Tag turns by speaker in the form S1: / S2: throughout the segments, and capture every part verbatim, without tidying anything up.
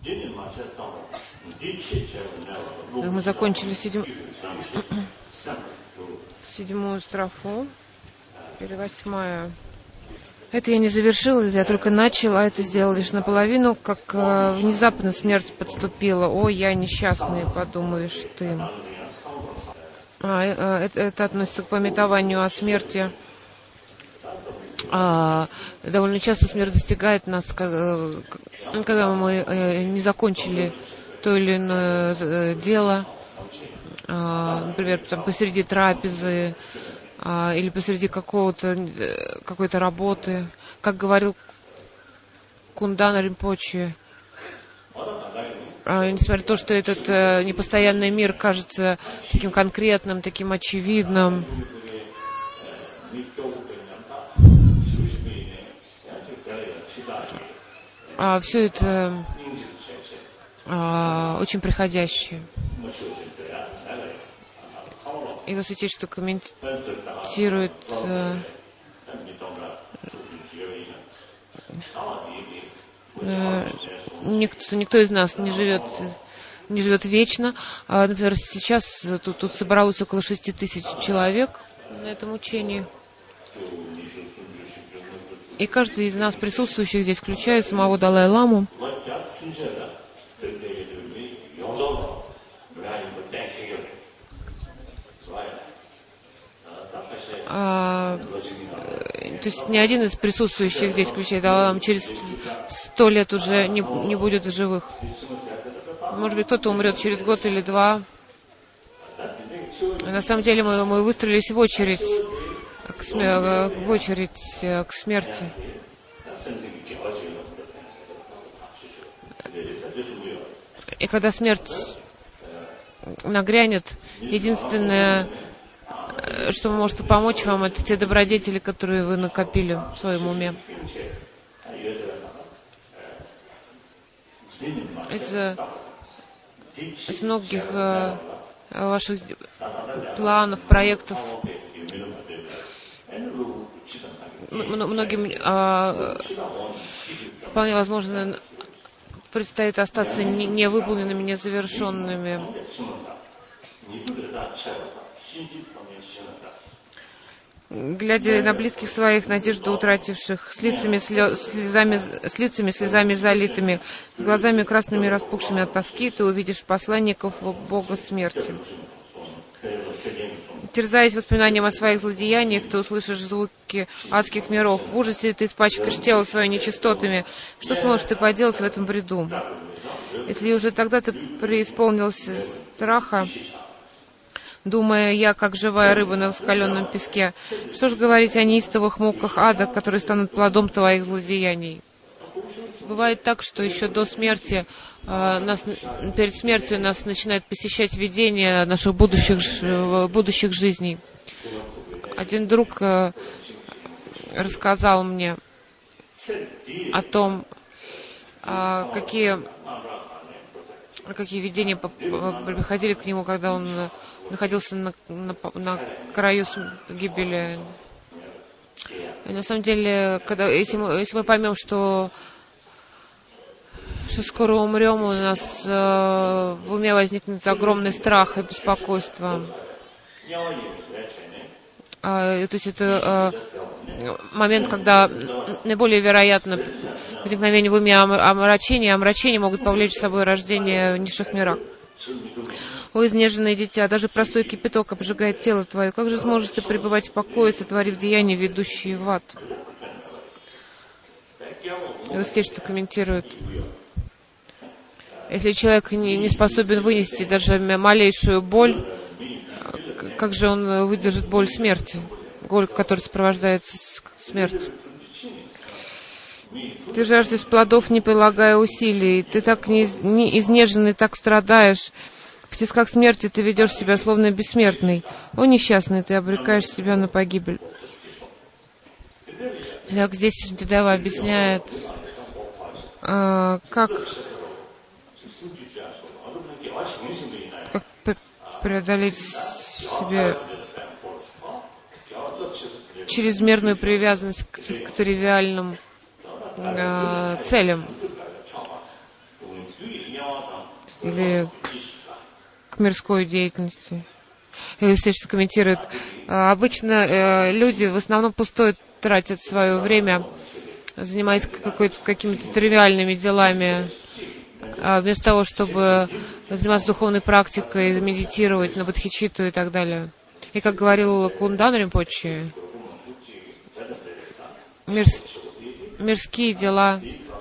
S1: Мы закончили седьм... седьмую строфу, или восьмая. Это я не завершила, я только начала, это сделала лишь наполовину, как э, внезапно смерть подступила. О, я несчастный, подумаешь ты. А, э, это, это относится к памятованию о смерти. А, довольно часто смерть достигает нас, когда мы э, не закончили то или иное дело, а, например, там, посреди трапезы, или посреди какого-то, какой-то работы. Как говорил Кундан Ринпоче, несмотря на то, что этот непостоянный мир кажется таким конкретным, таким очевидным, а все это а, очень приходящее. И Его Святейшество комментирует э, э, никто, что никто из нас не живет, не живет вечно. А, например, сейчас тут, тут собралось около шести тысяч человек на этом учении. И каждый из нас, присутствующих здесь, включая самого Далай-ламу, А, то есть ни один из присутствующих здесь, включая Далай-ламу, через сто лет уже не, не будет в живых. Может быть, кто-то умрет через год или два. На самом деле мы, мы выстроились в очередь к, в очередь к смерти. И когда смерть нагрянет, единственное, что может помочь вам, это те добродетели, которые вы накопили в своем уме. Из, из многих э, ваших планов, проектов, многим э, вполне возможно предстоит остаться невыполненными, незавершенными. Глядя на близких своих, надежду утративших, с лицами, слезами, с лицами слезами залитыми, с глазами красными распухшими от тоски, ты увидишь посланников Бога смерти. Терзаясь воспоминанием о своих злодеяниях, ты услышишь звуки адских миров. В ужасе ты испачкаешь тело свое нечистотами. Что сможешь ты поделать в этом бреду? Если уже тогда ты преисполнился страха, думая, я как живая рыба на раскаленном песке, что же говорить о неистовых муках ада, которые станут плодом твоих злодеяний? Бывает так, что еще до смерти, э, нас, перед смертью нас начинает посещать видение наших будущих, будущих жизней. Один друг э, рассказал мне о том, э, какие, какие видения приходили к нему, когда он находился на, на, на краю гибели. И на самом деле, когда, если, мы, если мы поймем, что что скоро умрем, у нас э, в уме возникнет огромный страх и беспокойство. Э, то есть это э, момент, когда наиболее вероятно возникновение в уме омрачения, омрачения могут повлечь с собой рождение в низших мирах. О, изнеженное дитя, даже простой кипяток обжигает тело твое. Как же сможешь ты пребывать в покое, сотворив деяния, ведущие в ад? И вот здесь что комментирует. Если человек не, не способен вынести даже малейшую боль, как же он выдержит боль смерти, боль, которая сопровождается смертью? Ты жаждешь плодов, не прилагая усилий, ты так не, не изнеженный, так страдаешь. В тисках смерти ты ведешь себя словно бессмертный. О, несчастный, ты обрекаешь себя на погибель. Так, здесь Дедава объясняет, э, как, как преодолеть себе чрезмерную привязанность к, к тривиальным э, целям. или к мирской деятельности. Естественно, комментирует. Обычно люди в основном пустое тратят свое время, занимаясь какими-то тривиальными делами, вместо того, чтобы заниматься духовной практикой, медитировать на бодхичитту и так далее. И как говорил Кундан Ринпоче, мирс, мирские дела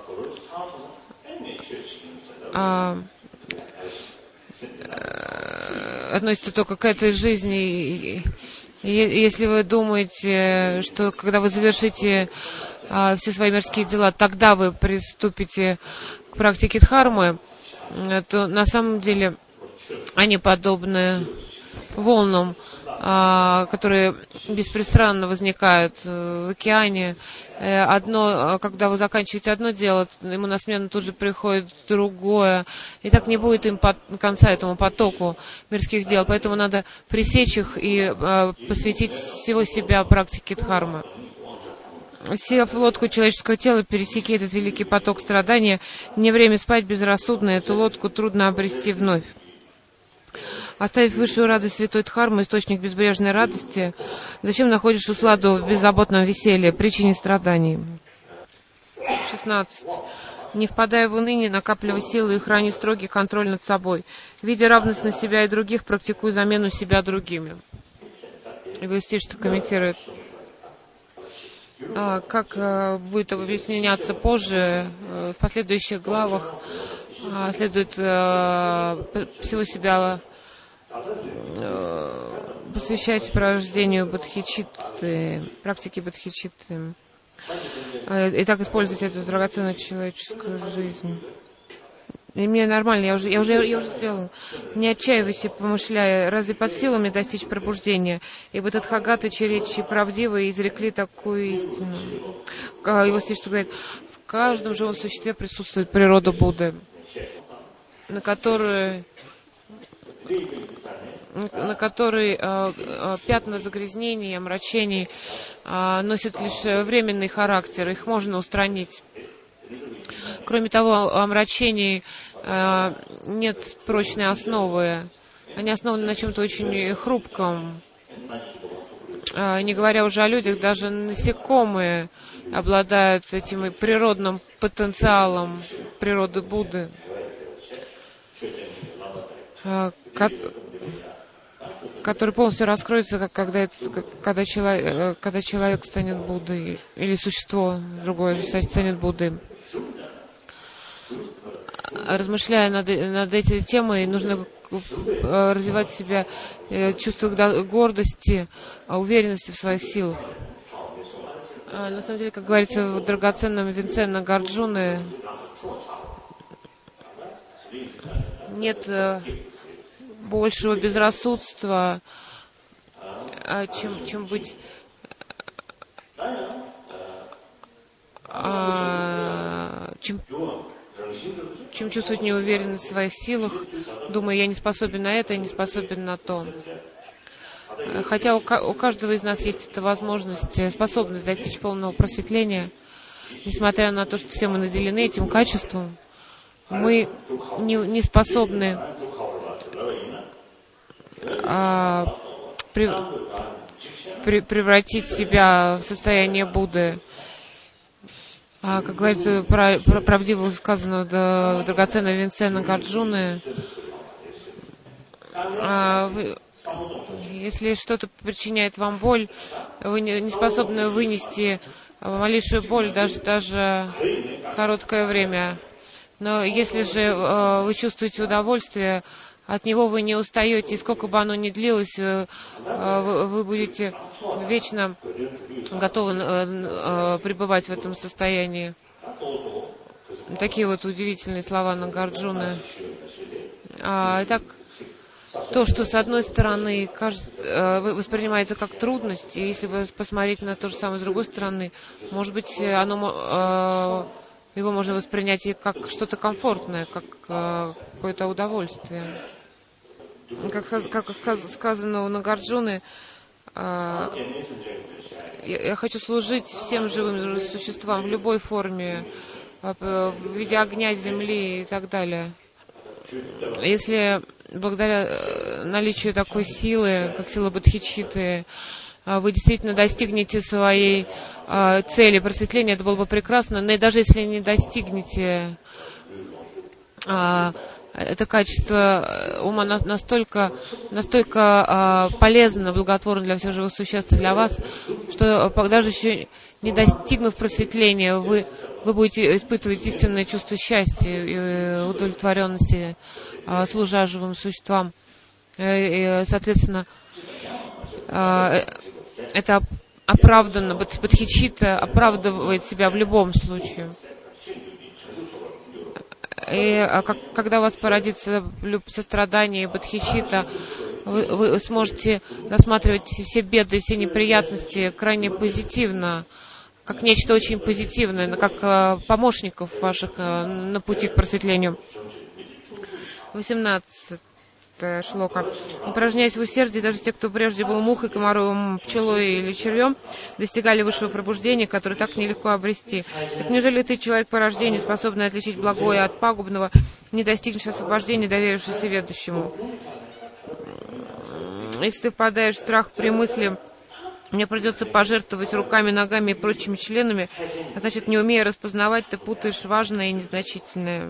S1: а, относятся только к этой жизни. И если вы думаете, что когда вы завершите а, все свои мирские дела, тогда вы приступите к практике дхармы, то на самом деле они подобны волнам, а, которые беспрестанно возникают в океане. Одно, когда вы заканчиваете одно дело, ему на смену тут же приходит другое, и так не будет им под, конца этому потоку мирских дел. Поэтому надо пресечь их и а, посвятить всего себя практике дхармы. Сев в лодку человеческого тела, пересеки этот великий поток страдания. Не время спать безрассудно, эту лодку трудно обрести вновь. Оставив высшую радость святой дхармы, источник безбрежной радости, зачем находишь усладу в беззаботном веселье, причине страданий? шестнадцать. Не впадая в уныние, накапливай силы и храни строгий контроль над собой. Видя равность на себя и других, практикуй замену себя другими. Эгоистично комментирует. А, как а, будет объясняться позже, а, в последующих главах, а, следует а, всего себя посвящать порождению бодхичитты, практике бодхичитты, и так использовать эту драгоценную человеческую жизнь. И мне нормально, я уже, я уже, я уже сделал. Не отчаивайся, помышляя, разве под силами достичь пробуждения? Ибо Тадхагаты, чьи речи правдивые, изрекли такую истину. Его стишь говорит: в каждом живом существе присутствует природа Будды, на которую на которой э, э, пятна загрязнений и омрачений э, носят лишь временный характер, их можно устранить. Кроме того, у омрачений э, нет прочной основы, они основаны на чем-то очень хрупком. Э, не говоря уже о людях, даже насекомые обладают этим природным потенциалом природы Будды, э, который полностью раскроется, когда, когда, человек, когда человек станет Буддой, или существо другое станет Буддой. Размышляя над, над этой темой, нужно развивать в себе чувство гордости, уверенности в своих силах. На самом деле, как говорится в драгоценном венце Нагарджуны, нет большего безрассудства, чем, чем быть чем, чем чувствовать неуверенность в своих силах, думая, я не способен на это, я не способен на то. Хотя у, у каждого из нас есть эта возможность, способность достичь полного просветления, несмотря на то, что все мы наделены этим качеством, мы не, не способны а, при, при, превратить себя в состояние Будды. А, как говорится, про, про, правдиво сказано в драгоценном венце Нагарджуны, а, вы, если что-то причиняет вам боль, вы не, не способны вынести малейшую боль даже, даже короткое время. Но если же э, вы чувствуете удовольствие, от него вы не устаете, и сколько бы оно ни длилось, э, вы, вы будете вечно готовы э, э, пребывать в этом состоянии. Такие вот удивительные слова Нагарджуны. А, итак, то, что с одной стороны кажется, э, воспринимается как трудность, и если вы посмотреть на то же самое с другой стороны, может быть, оно... Э, его можно воспринять и как что-то комфортное, как э, какое-то удовольствие. Как, как сказано у Нагарджуны, э, я, я хочу служить всем живым существам в любой форме, э, в виде огня, земли и так далее. Если благодаря наличию такой силы, как сила бодхичитты, вы действительно достигнете своей цели просветления, это было бы прекрасно, но и даже если не достигнете, это качество ума настолько, настолько полезно, благотворно для всех живых существ и для вас, что даже еще не достигнув просветления, вы, вы будете испытывать истинное чувство счастья и удовлетворенности, служа живым существам. И, соответственно, это оправданно, бодхичитта оправдывает себя в любом случае. И когда у вас породится сострадание и бодхичитта, вы, вы сможете рассматривать все беды, все неприятности крайне позитивно, как нечто очень позитивное, как помощников ваших на пути к просветлению. восемнадцатая шлока. Упражняясь в усердии, даже те, кто прежде был мухой, комаром, пчелой или червем, достигали высшего пробуждения, которое так нелегко обрести. Так неужели ты, человек по рождению, способный отличить благое от пагубного, не достигнешь освобождения, доверившись ведущему? Если ты впадаешь в страх при мысли «мне придется пожертвовать руками, ногами и прочими членами», а значит, не умея распознавать, ты путаешь важное и незначительное.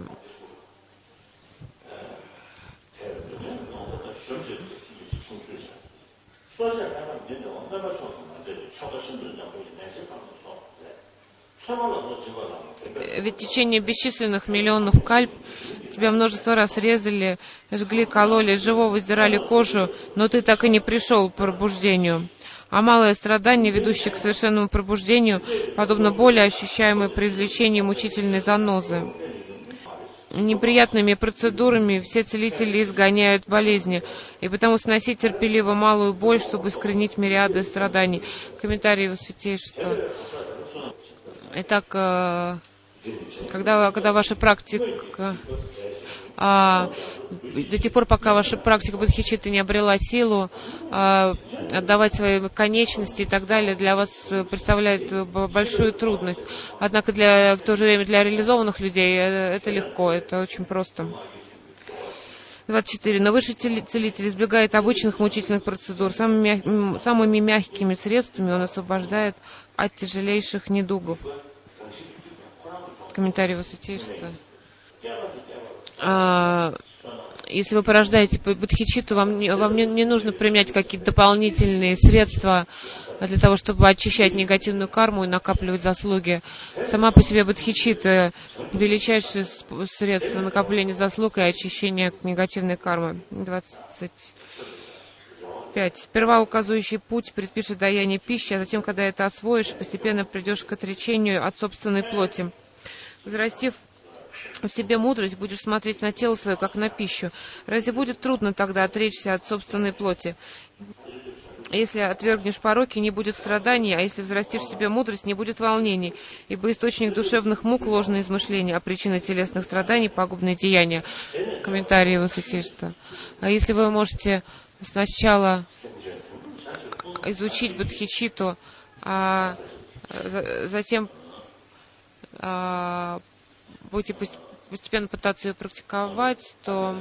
S1: Ведь в течение бесчисленных миллионов кальп тебя множество раз резали, жгли, кололи, живого сдирали кожу, но ты так и не пришел к пробуждению. А малое страдание, ведущее к совершенному пробуждению, подобно боли, ощущаемой при извлечении мучительной занозы. Неприятными процедурами все целители изгоняют болезни, и потому сносить терпеливо малую боль, чтобы искоренить мириады страданий. Комментарий его святейшества. Итак, когда, когда ваша практика, а, до тех пор, пока ваша практика бодхичитты не обрела силу, а, отдавать свои конечности и так далее, для вас представляет большую трудность. Однако для, в то же время для реализованных людей это легко, это очень просто. двадцать четыре. Но высший целитель избегает обычных мучительных процедур. Самыми, мяг... самыми мягкими средствами он освобождает от тяжелейших недугов. Комментарий высочайшества. А, если вы порождаете бодхичитту, вам, не, вам не, не нужно применять какие-то дополнительные средства для того, чтобы очищать негативную карму и накапливать заслуги. Сама по себе бодхичитта — величайшее средство накопления заслуг и очищения негативной кармы. двадцать пять. Сперва указывающий путь предпишет даяние пищи, а затем, когда это освоишь, постепенно придешь к отречению от собственной плоти. Взрастив в себе мудрость, будешь смотреть на тело свое, как на пищу. Разве будет трудно тогда отречься от собственной плоти? Если отвергнешь пороки, не будет страданий, а если взрастишь в себе мудрость, не будет волнений, ибо источник душевных мук — ложные измышления, а причина телесных страданий — пагубные деяния. Комментарий высочайшества. А если вы можете сначала изучить бодхичитту, а затем а, будете постепенно пытаться ее практиковать, то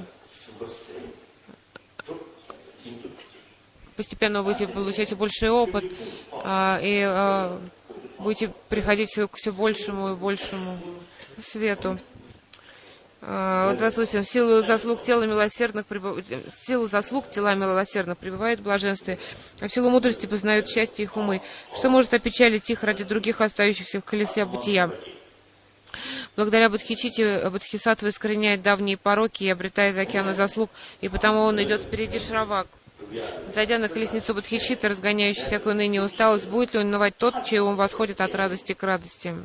S1: постепенно вы будете получать больший опыт а, и а, будете приходить к все большему и большему свету. А, двадцать восемь. В силу заслуг тела милосердных прибыв... в силу заслуг тела милосердных пребывают в блаженстве, а в силу мудрости познают счастье их умы. Что может опечалить их ради других, остающихся в колесе бытия? Благодаря бодхичитте бодхисаттва искореняет давние пороки и обретает океаны заслуг, и потому он идет впереди Шравак. Зайдя на колесницу бодхичитты, разгоняющую всякую ныне усталость, будет ли он унывать тот, чей ум восходит от радости к радости?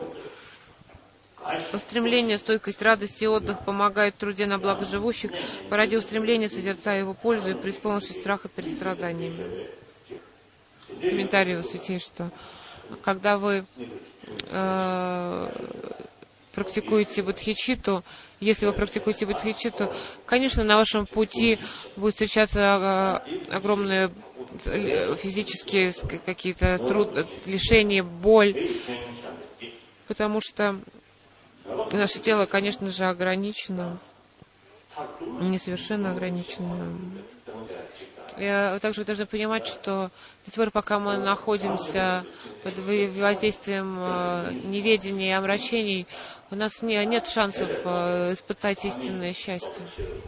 S1: Устремление, стойкость, радость и отдых помогают в труде на благо живущих, поради устремления созерцая его пользу и преисполнившись страха перед страданиями. Комментарий его святейшества. Когда вы э, практикуете бодхичитту, если вы практикуете бодхичитту, конечно, на вашем пути будут встречаться огромные физические какие-то труд, лишения, боль, потому что наше тело, конечно же, ограничено. несовершенно ограниченную. И также вы должны понимать, что до тех пор, пока мы находимся под воздействием неведения и омрачений, у нас нет шансов испытать истинное счастье.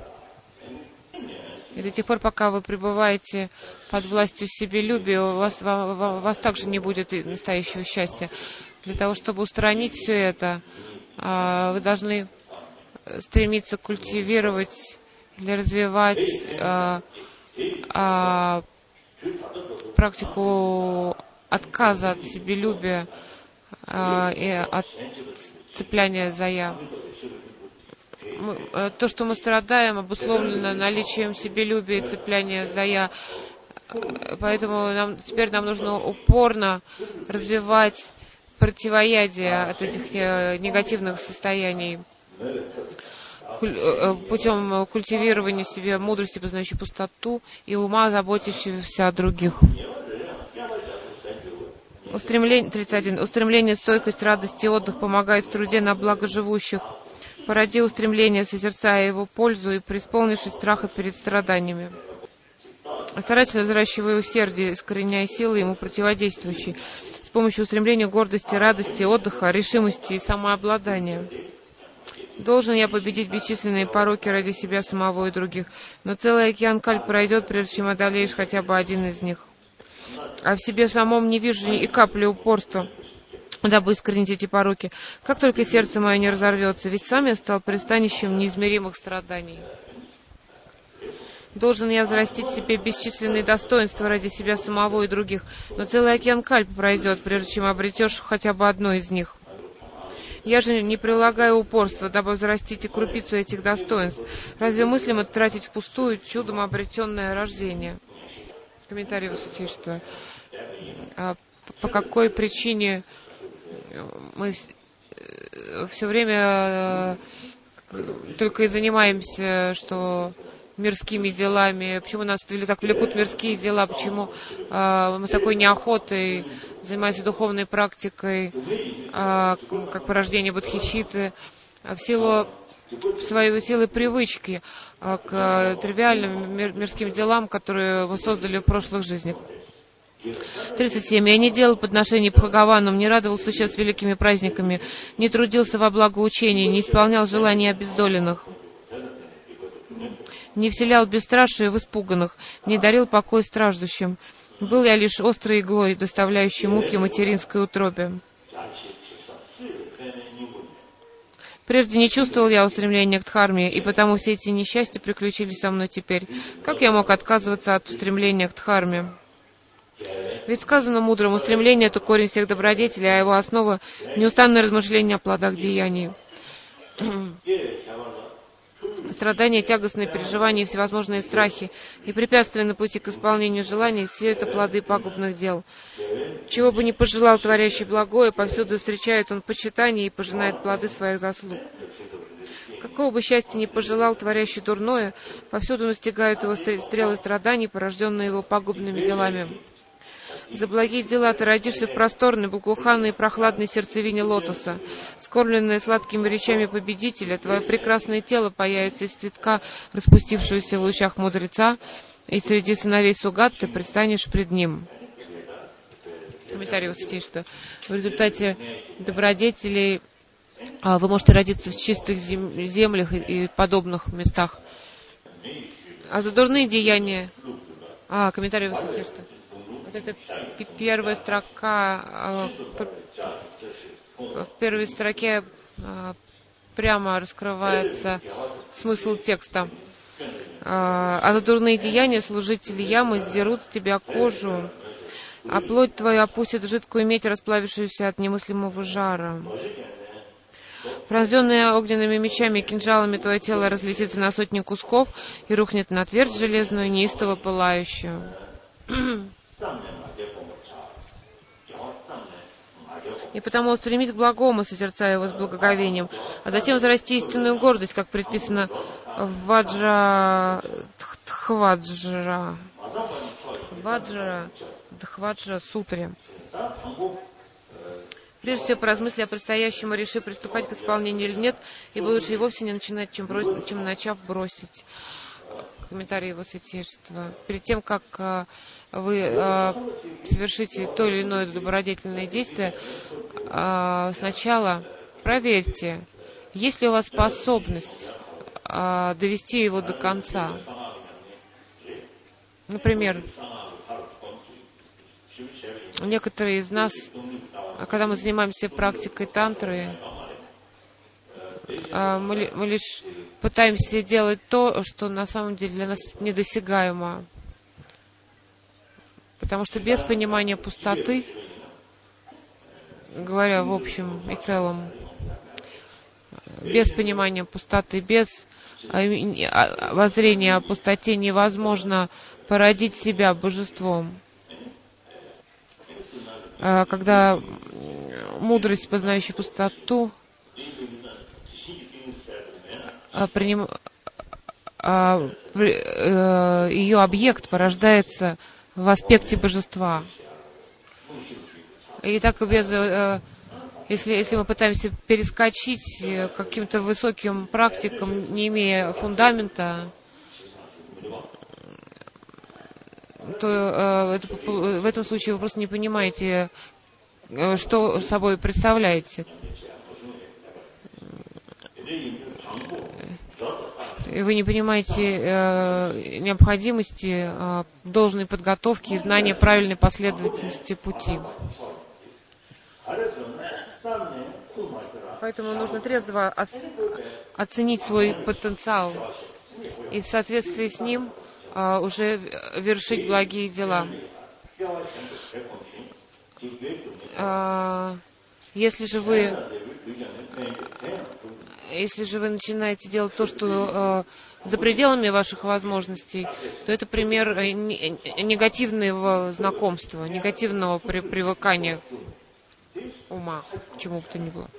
S1: И до тех пор, пока вы пребываете под властью себелюбия, у вас, у вас также не будет настоящего счастья. Для того, чтобы устранить все это, вы должны стремиться культивировать или развивать практику отказа от себелюбия и от цепляния за «я». Мы, то, что мы страдаем, обусловлено наличием себелюбия и цепляния за «я». Поэтому нам, теперь нам нужно упорно развивать противоядие от этих негативных состояний путем культивирования себе мудрости, познающей пустоту, и ума, заботящегося о других. Устремление, тридцать один. Устремление, стойкость, радость и отдых помогает в труде на благо живущих. Породи устремление, созерцая его пользу и преисполнившись страха перед страданиями. Старательно взращивая усердие, искореняя силы ему противодействующие, с помощью устремления гордости, радости, отдыха, решимости и самообладания. Должен я победить бесчисленные пороки ради себя самого и других, но целый океан каль пройдет, прежде чем одолеешь хотя бы один из них. А в себе самом не вижу и капли упорства, дабы искоренить эти пороки. Как только сердце мое не разорвется, ведь сам я стал пристанищем неизмеримых страданий. Должен я взрастить в себе бесчисленные достоинства ради себя самого и других, но целый океан каль пройдет, прежде чем обретешь хотя бы одно из них. Я же не прилагаю упорства, дабы взрастить и крупицу этих достоинств. Разве мыслимо тратить впустую чудом обретенное рождение? Комментарий Высочайшего. А по какой причине мы все время только и занимаемся, что мирскими делами, почему нас так влекут мирские дела, почему э, мы с такой неохотой занимаемся духовной практикой, э, как порождение бодхичитты, в силу своей силы привычки э, к тривиальным мир, мирским делам, которые мы создали в прошлых жизнях. тридцать семь. Я не делал подношений Бхагаванам, не радовал существ великими праздниками, не трудился во благо учения, не исполнял желаний обездоленных, не вселял бесстрашие в испуганных, не дарил покой страждущим. Был я лишь острой иглой, доставляющей муки материнской утробе. Прежде не чувствовал я устремления к дхарме, и потому все эти несчастья приключились со мной теперь. Как я мог отказываться от устремления к дхарме? Ведь сказано мудрым, устремление — это корень всех добродетелей, а его основа — неустанное размышление о плодах деяний. Страдания, тягостные переживания и всевозможные страхи и препятствия на пути к исполнению желаний — все это плоды пагубных дел. Чего бы ни пожелал творящий благое, повсюду встречает он почитание и пожинает плоды своих заслуг. Какого бы счастья ни пожелал творящий дурное, повсюду настигают его стрелы страданий, порожденные его пагубными делами. За благие дела ты родишься в просторной, благоуханной и прохладной сердцевине лотоса. Скормленное сладкими речами победителя, твое прекрасное тело появится из цветка, распустившегося в лучах мудреца, и среди сыновей Сугат ты предстанешь пред ним. Комментарий Высочайшего. В результате добродетелей вы можете родиться в чистых зем- землях и, и подобных местах. А за дурные деяния... А, комментарий Высочайшего. Это первая строка, в первой строке прямо раскрывается смысл текста. А за дурные деяния служители ямы сдерут с тебя кожу, а плоть твою опустят в жидкую медь, расплавившуюся от немыслимого жара. Пронзенное огненными мечами и кинжалами твое тело разлетится на сотни кусков и рухнет на твердь железную, неистово пылающую. И потому устремись к благому, созерцая его с благоговением, а затем зарасти истинную гордость, как предписано в Ваджра Дхваджра Ваджра Дхваджра Сутре. Прежде всего, поразмысли о предстоящем и реши, приступать к исполнению или нет, ибо лучше и вовсе не начинать, чем, бросить, чем начав бросить. Комментарий его святейшества. Перед тем, как э, вы э, совершите то или иное добродетельное действие, э, сначала проверьте, есть ли у вас способность э, довести его до конца. Например, некоторые из нас, когда мы занимаемся практикой тантры, мы, мы лишь пытаемся делать то, что на самом деле для нас недосягаемо. Потому что без понимания пустоты, говоря в общем и целом, без понимания пустоты, без воззрения о пустоте невозможно породить себя божеством. Когда мудрость, познающая пустоту, приним... ее объект порождается в аспекте божества. И так без... Если, если мы пытаемся перескочить каким-то высоким практикам, не имея фундамента, то э, это, в этом случае вы просто не понимаете, э, что собой представляете. Вы не понимаете э, необходимости э, должной подготовки и знания правильной последовательности пути. Поэтому нужно трезво оценить свой потенциал и в соответствии с ним а, уже вершить благие дела. А, если же вы если же вы начинаете делать то, что а, за пределами ваших возможностей, то это пример негативного знакомства, негативного при, привыкания ума к чему бы то ни было.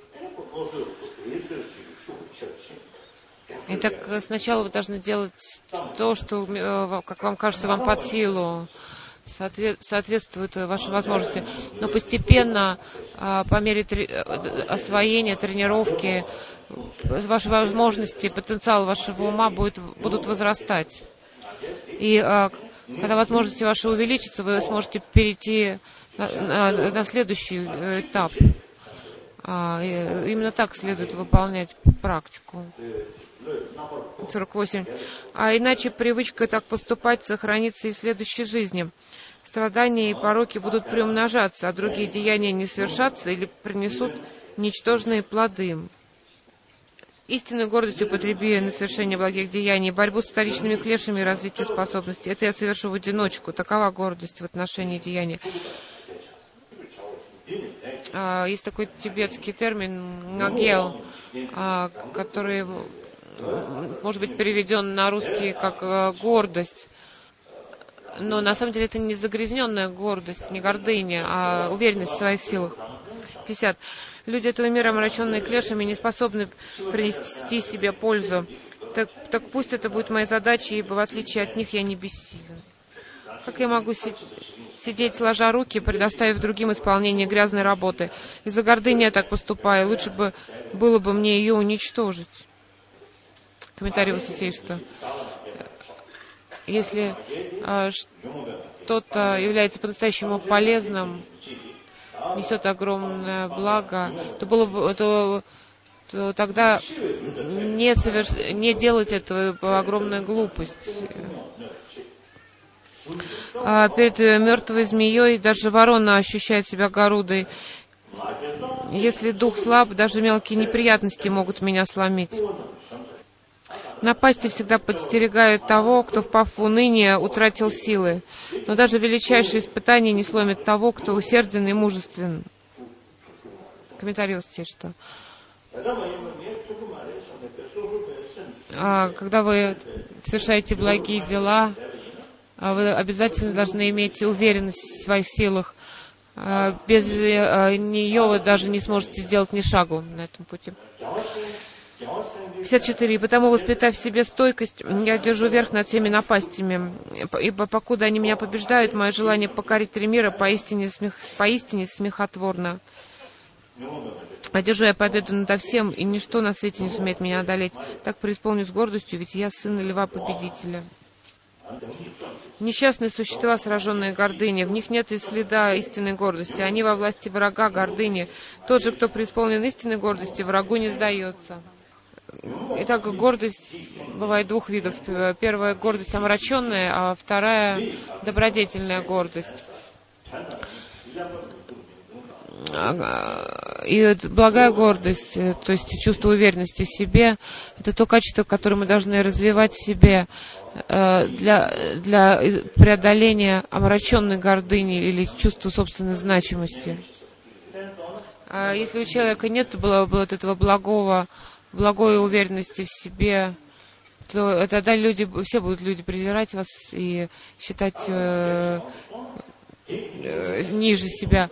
S1: Итак, сначала вы должны делать то, что, как вам кажется, вам под силу, соответствует вашей возможности. Но постепенно, по мере освоения, тренировки, ваши возможности, потенциал вашего ума будет, будут возрастать. И когда возможности ваши увеличатся, вы сможете перейти на, на, на следующий этап. А, именно так следует выполнять практику. сорок восемь. А иначе привычка так поступать сохранится и в следующей жизни. Страдания и пороки будут приумножаться, а другие деяния не совершатся или принесут ничтожные плоды. Истинную гордость употреби на совершение благих деяний, борьбу с вторичными клешами и развитие способностей. Это я совершу в одиночку. Такова гордость в отношении деяния. Есть такой тибетский термин «нагел», который может быть переведен на русский как «гордость». Но на самом деле это не загрязненная гордость, не гордыня, а уверенность в своих силах. пятьдесят. Люди этого мира, омраченные клешами, не способны принести себе пользу. Так, так пусть это будет моей задачей, ибо в отличие от них я не бессилен. Как я могу си- сидеть сложа руки, предоставив другим исполнение грязной работы? Из-за гордыни я так поступаю. Лучше бы было бы мне ее уничтожить. Комментарий Высочайшего. Если а, что-то является по-настоящему полезным, несет огромное благо, то было бы, то, то тогда не, соверш... не делать этого огромная глупость. А перед мертвой змеей даже ворона ощущает себя горудой. Если дух слаб, даже мелкие неприятности могут меня сломить. Напасти всегда подстерегают того, кто, впав в уныние, утратил силы. Но даже величайшие испытания не сломят того, кто усерден и мужествен. Комментарий Высочайшего. А, когда вы совершаете благие дела, вы обязательно должны иметь уверенность в своих силах. А, без а, нее вы даже не сможете сделать ни шагу на этом пути. пятьдесят четыре. И потому, воспитав в себе стойкость, я держу верх над всеми напастями. Ибо покуда они меня побеждают, мое желание покорить три мира поистине, смех, поистине смехотворно. Одержу я победу над всем, и ничто на свете не сумеет меня одолеть. Так преисполнюсь гордостью, ведь я сын льва-победителя. Несчастные существа, сраженные гордыней, в них нет и следа истинной гордости. Они во власти врага гордыни. Тот же, кто преисполнен истинной гордости, врагу не сдается. Итак, гордость бывает двух видов. Первая гордость омраченная, а вторая добродетельная гордость. И благая гордость, то есть чувство уверенности в себе, это то качество, которое мы должны развивать в себе для, для преодоления омраченной гордыни или чувства собственной значимости. А если у человека нет было, было этого благого, благой уверенности в себе, то тогда люди, все будут люди презирать вас и считать э, э, ниже себя.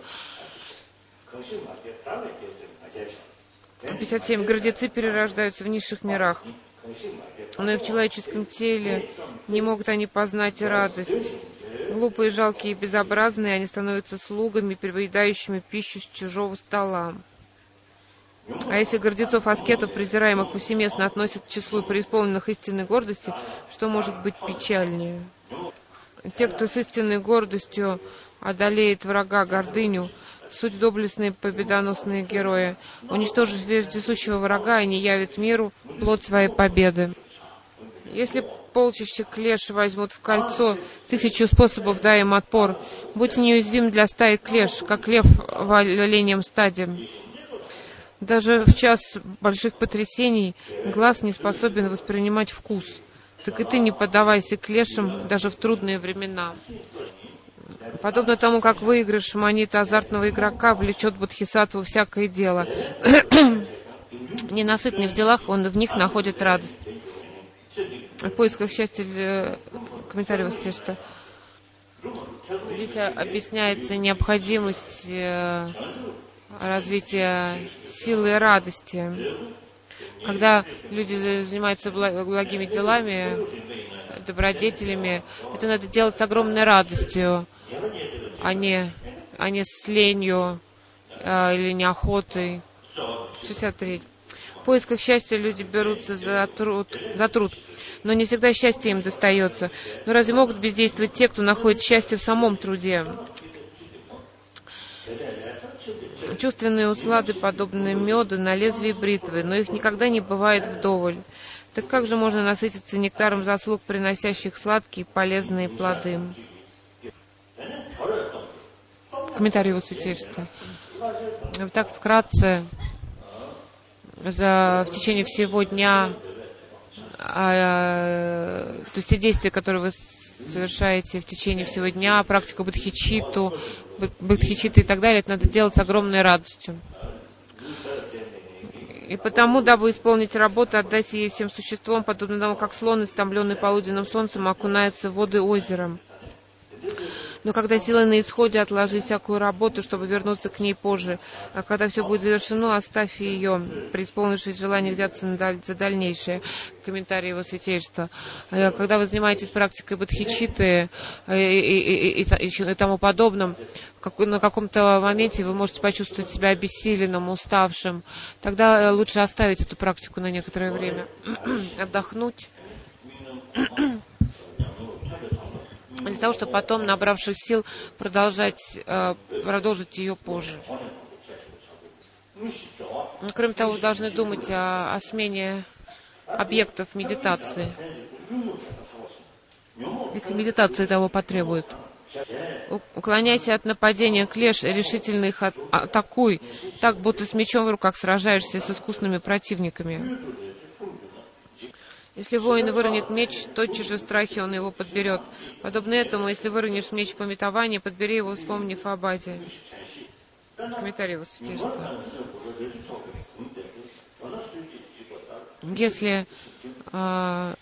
S1: пятьдесят семь. Гордецы перерождаются в низших мирах, но и в человеческом теле не могут они познать радость. Глупые, жалкие и безобразные, они становятся слугами, переедающими пищу с чужого стола. А если гордецов-аскетов, презираемых повсеместно, относят к числу преисполненных истинной гордости, что может быть печальнее? Те, кто с истинной гордостью одолеет врага гордыню, суть доблестные победоносные герои. Уничтожив вездесущего врага, они явят миру плод своей победы. Если полчища клеш возьмут в кольцо, тысячу способов дай им отпор. Будь неуязвим для стаи клеш, как лев в оленьем стаде. Даже в час больших потрясений глаз не способен воспринимать вкус. Так и ты не поддавайся клешам даже в трудные времена. Подобно тому, как выигрыш монеты азартного игрока влечет бодхисаттву всякое дело. Ненасытный в делах, он в них находит радость. В поисках счастья, комментарий вот здесь, что здесь объясняется необходимость развития силы и радости. Когда люди занимаются благими делами, добродетелями, это надо делать с огромной радостью, а не, а не с ленью э, или неохотой. шестьдесят три. В поисках счастья люди берутся за труд, за труд, но не всегда счастье им достается. Но разве могут бездействовать те, кто находит счастье в самом труде? Чувственные услады подобны меду на лезвии бритвы, но их никогда не бывает вдоволь. Так как же можно насытиться нектаром заслуг, приносящих сладкие и полезные плоды? Комментарий его святейшества. Так вкратце, за, в течение всего дня, а, то есть те действия, которые вы совершаете в течение всего дня, практику бодхичитту, бодхичитты и так далее, это надо делать с огромной радостью. И потому, дабы исполнить работу, отдайте ей всем существом, подобно тому, как слон, истомленный полуденным солнцем, окунается в воды озером. Но когда силы на исходе, отложи всякую работу, чтобы вернуться к ней позже. А когда все будет завершено, оставь ее, преисполнившись желание взяться за дальнейшее. Комментарий его святейшества. Когда вы занимаетесь практикой бодхичитты и, и, и, и, и тому подобным, на каком-то моменте вы можете почувствовать себя обессиленным, уставшим. Тогда лучше оставить эту практику на некоторое время, отдохнуть, для того, чтобы потом, набравшись сил, продолжать, э, продолжить ее позже. Кроме того, вы должны думать о, о смене объектов медитации, если медитация того потребует. Уклоняйся от нападения клеш, решительно их от, атакуй, так, будто с мечом в руках сражаешься с искусными противниками. Если воин выронит меч, тотчас же в страхе он его подберет. Подобно этому, если выронишь меч в памятовании, подбери его, вспомнив о Баде. Комментарий его святейшества. Если а,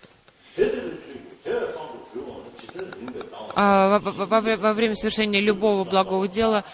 S1: а, во, во, во время совершения любого благого дела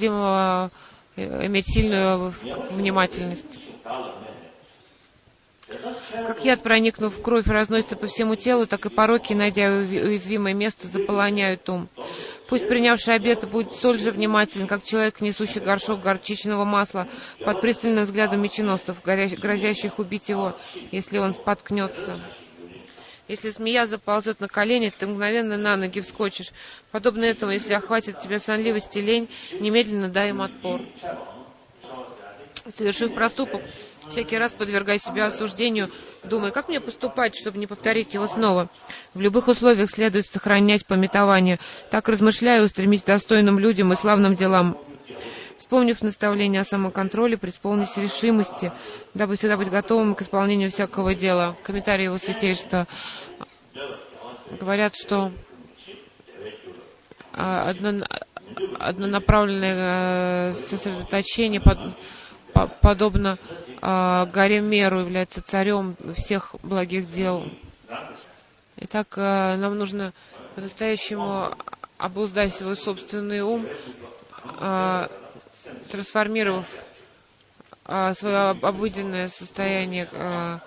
S1: необходимо иметь сильную внимательность. Как яд, проникнув в кровь, разносится по всему телу, так и пороки, найдя уязвимое место, заполоняют ум. Пусть принявший обет будет столь же внимателен, как человек, несущий горшок горчичного масла под пристальным взглядом меченосцев, грозящих убить его, если он споткнется. Если змея заползет на колени, ты мгновенно на ноги вскочишь. Подобно этому, если охватит тебя сонливость и лень, немедленно дай им отпор. Совершив проступок, всякий раз подвергай себя осуждению, думай, как мне поступать, чтобы не повторить его снова. В любых условиях следует сохранять памятование. Так, размышляя, устремись к достойным людям и славным делам. Вспомнив наставление о самоконтроле, преисполнись решимости, дабы всегда быть готовым к исполнению всякого дела. Комментарии его святейшества говорят, что одно, однонаправленное сосредоточение под, по, подобно а, горе Меру является царем всех благих дел. Итак, а, нам нужно по-настоящему обуздать свой собственный ум, а, трансформировав а, свое обыденное состояние. А,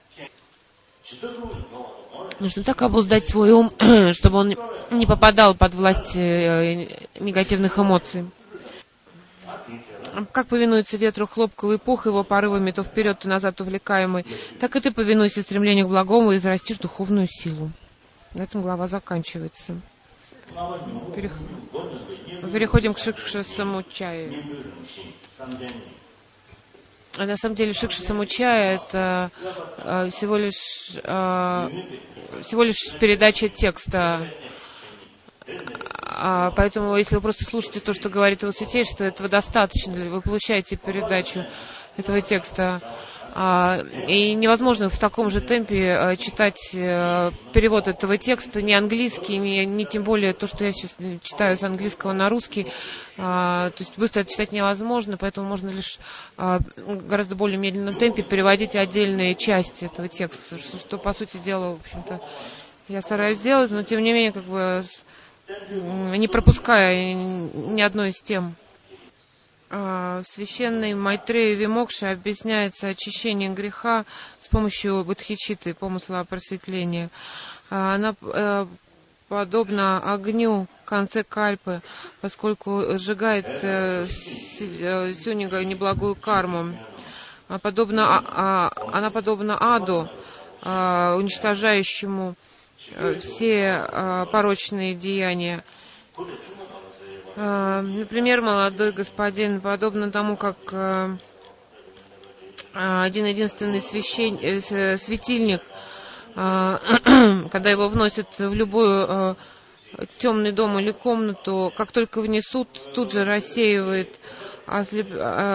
S1: нужно так обуздать свой ум, чтобы он не попадал под власть э, негативных эмоций. Как повинуется ветру хлопковый пух его порывами то вперед, то назад увлекаемый, так и ты повинуйся стремлению к благому и зарастишь духовную силу. На этом глава заканчивается. Перех... Мы переходим к Шикша Самучае. А на самом деле Шикша Самучая это э, всего лишь э, всего лишь передача текста. А, поэтому, если вы просто слушаете то, что говорит его святейшество, этого достаточно. Вы получаете передачу этого текста. А, и невозможно в таком же темпе а, читать а, перевод этого текста, ни английский, ни, ни тем более то, что я сейчас читаю с английского на русский. А, то есть быстро читать невозможно, поэтому можно лишь а, в гораздо более медленном темпе переводить отдельные части этого текста, что, что по сути дела, в общем-то, я стараюсь сделать, но тем не менее, как бы, не пропуская ни одной из тем. В священной Майтрея Вимокша объясняется очищение греха с помощью бодхичитты, помысла просветления. Она подобна огню в конце кальпы, поскольку сжигает сюнига неблагую карму. Подобно, она подобна аду, уничтожающему все порочные деяния. Например, молодой господин, подобно тому, как один-единственный священ... светильник, когда его вносят в любой темный дом или комнату, как только внесут, тут же рассеивает ослеп...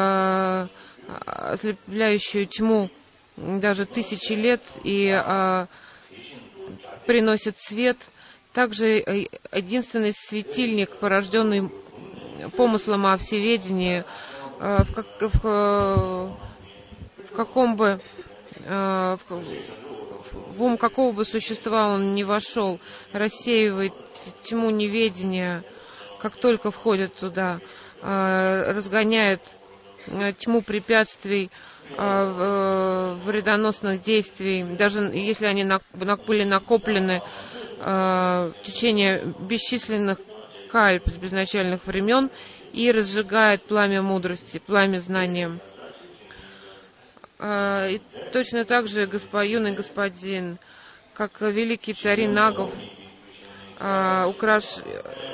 S1: ослепляющую тьму даже тысячи лет и приносит свет. Также единственный светильник, порожденный помыслом о всеведении, в, как, в, в каком бы в, в ум какого бы существа он ни вошел, рассеивает тьму неведения, как только входит туда, разгоняет тьму препятствий, вредоносных действий, даже если они были накоплены в течение бесчисленных кальп с безначальных времен, и разжигает пламя мудрости, пламя знания. И точно так же господин и господин, как великие цари нагов, украш...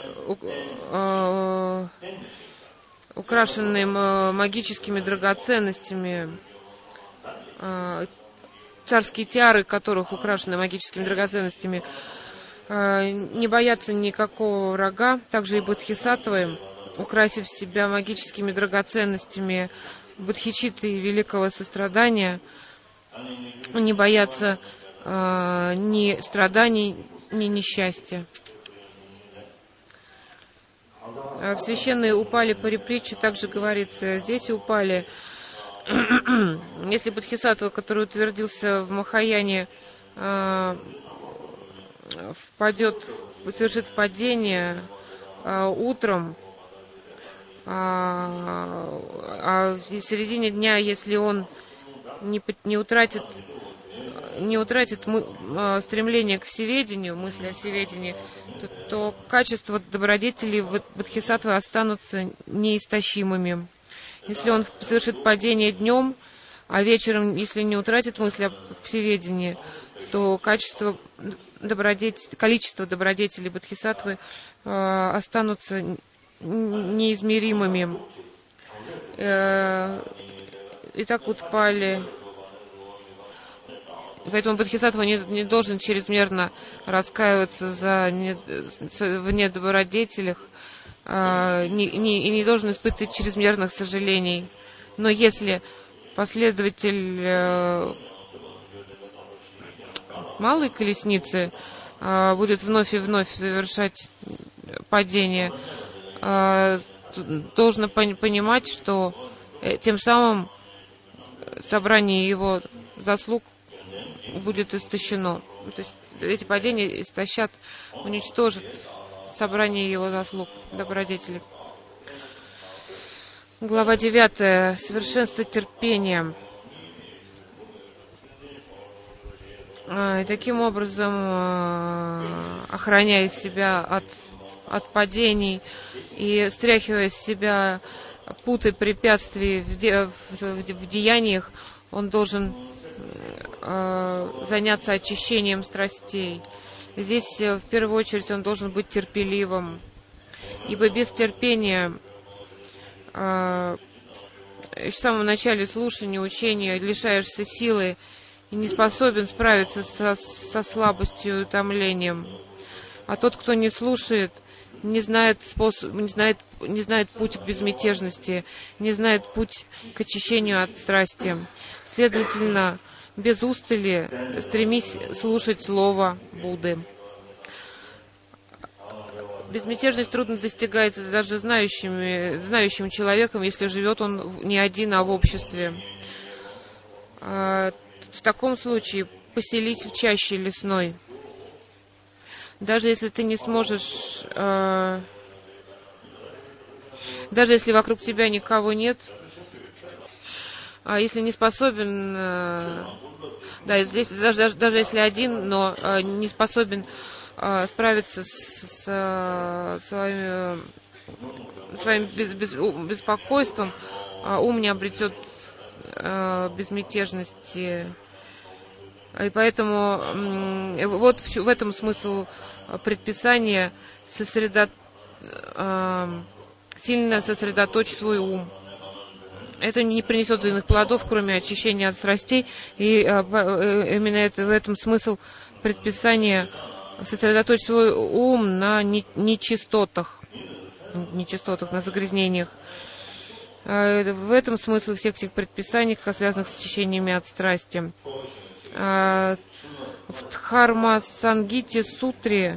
S1: украшенные магическими драгоценностями, царские тиары которых украшены магическими драгоценностями, не боятся никакого врага. Также и бодхисаттвы, украсив себя магическими драгоценностями бодхичитты великого сострадания, не боятся э, ни страданий, ни несчастья. В священной Упали Парипритче также говорится, здесь Упали, если бодхисаттва, который утвердился в Махаяне, э, впадет, совершит падение а, утром, а, а в середине дня, если он не, не утратит не утратит мы, э, стремление к всеведению, мысли о всеведении, то, то качества добродетелей бодхисаттвы останутся неистощимыми. Если он совершит падение днем, а вечером, если не утратит мысли о всеведении, то качество добродетель, количество добродетелей бодхисаттвы э, останутся неизмеримыми. Э, и так Утпали. Поэтому бодхисаттва не, не должен чрезмерно раскаиваться за не, в недобродетелях э, не, не, и не должен испытывать чрезмерных сожалений. Но если последователь э, малой колесницы э, будет вновь и вновь совершать падение, э, должен пон- понимать, что э, тем самым собрание его заслуг будет истощено. То есть эти падения истощат, уничтожат собрание его заслуг, добродетелей. Глава девятая. Совершенство терпения. И таким образом, охраняя себя от, от падений и стряхивая с себя путы препятствий в, де, в, в деяниях, он должен э, заняться очищением страстей. Здесь в первую очередь он должен быть терпеливым, ибо без терпения э, в самом начале слушания, учения лишаешься силы и не способен справиться со, со слабостью и утомлением. А тот, кто не слушает, не знает способ, не знает, не знает путь к безмятежности, не знает путь к очищению от страсти. Следовательно, без устали стремись слушать слово Будды. Безмятежность трудно достигается даже знающим, знающим человеком, если живет он не один, а в обществе. В таком случае поселись в чаще лесной. Даже если ты не сможешь, э, даже если вокруг тебя никого нет, а если не способен, э, да, здесь, даже, даже, даже если один, но э, не способен э, справиться с, с э, своим, своим без, без, беспокойством, э, ум не обретет э, безмятежности. И поэтому э, вот в, в этом смысл предписания сосредо... э, сильно сосредоточь свой ум. Это не принесет иных плодов, кроме очищения от страстей. И э, э, именно это, в этом смысл предписания сосредоточь свой ум на нечистотах, нечистотах, на загрязнениях. Э, в этом смысл всех этих предписаний, связанных с очищениями от страсти. В Дхарма Сангите Сутре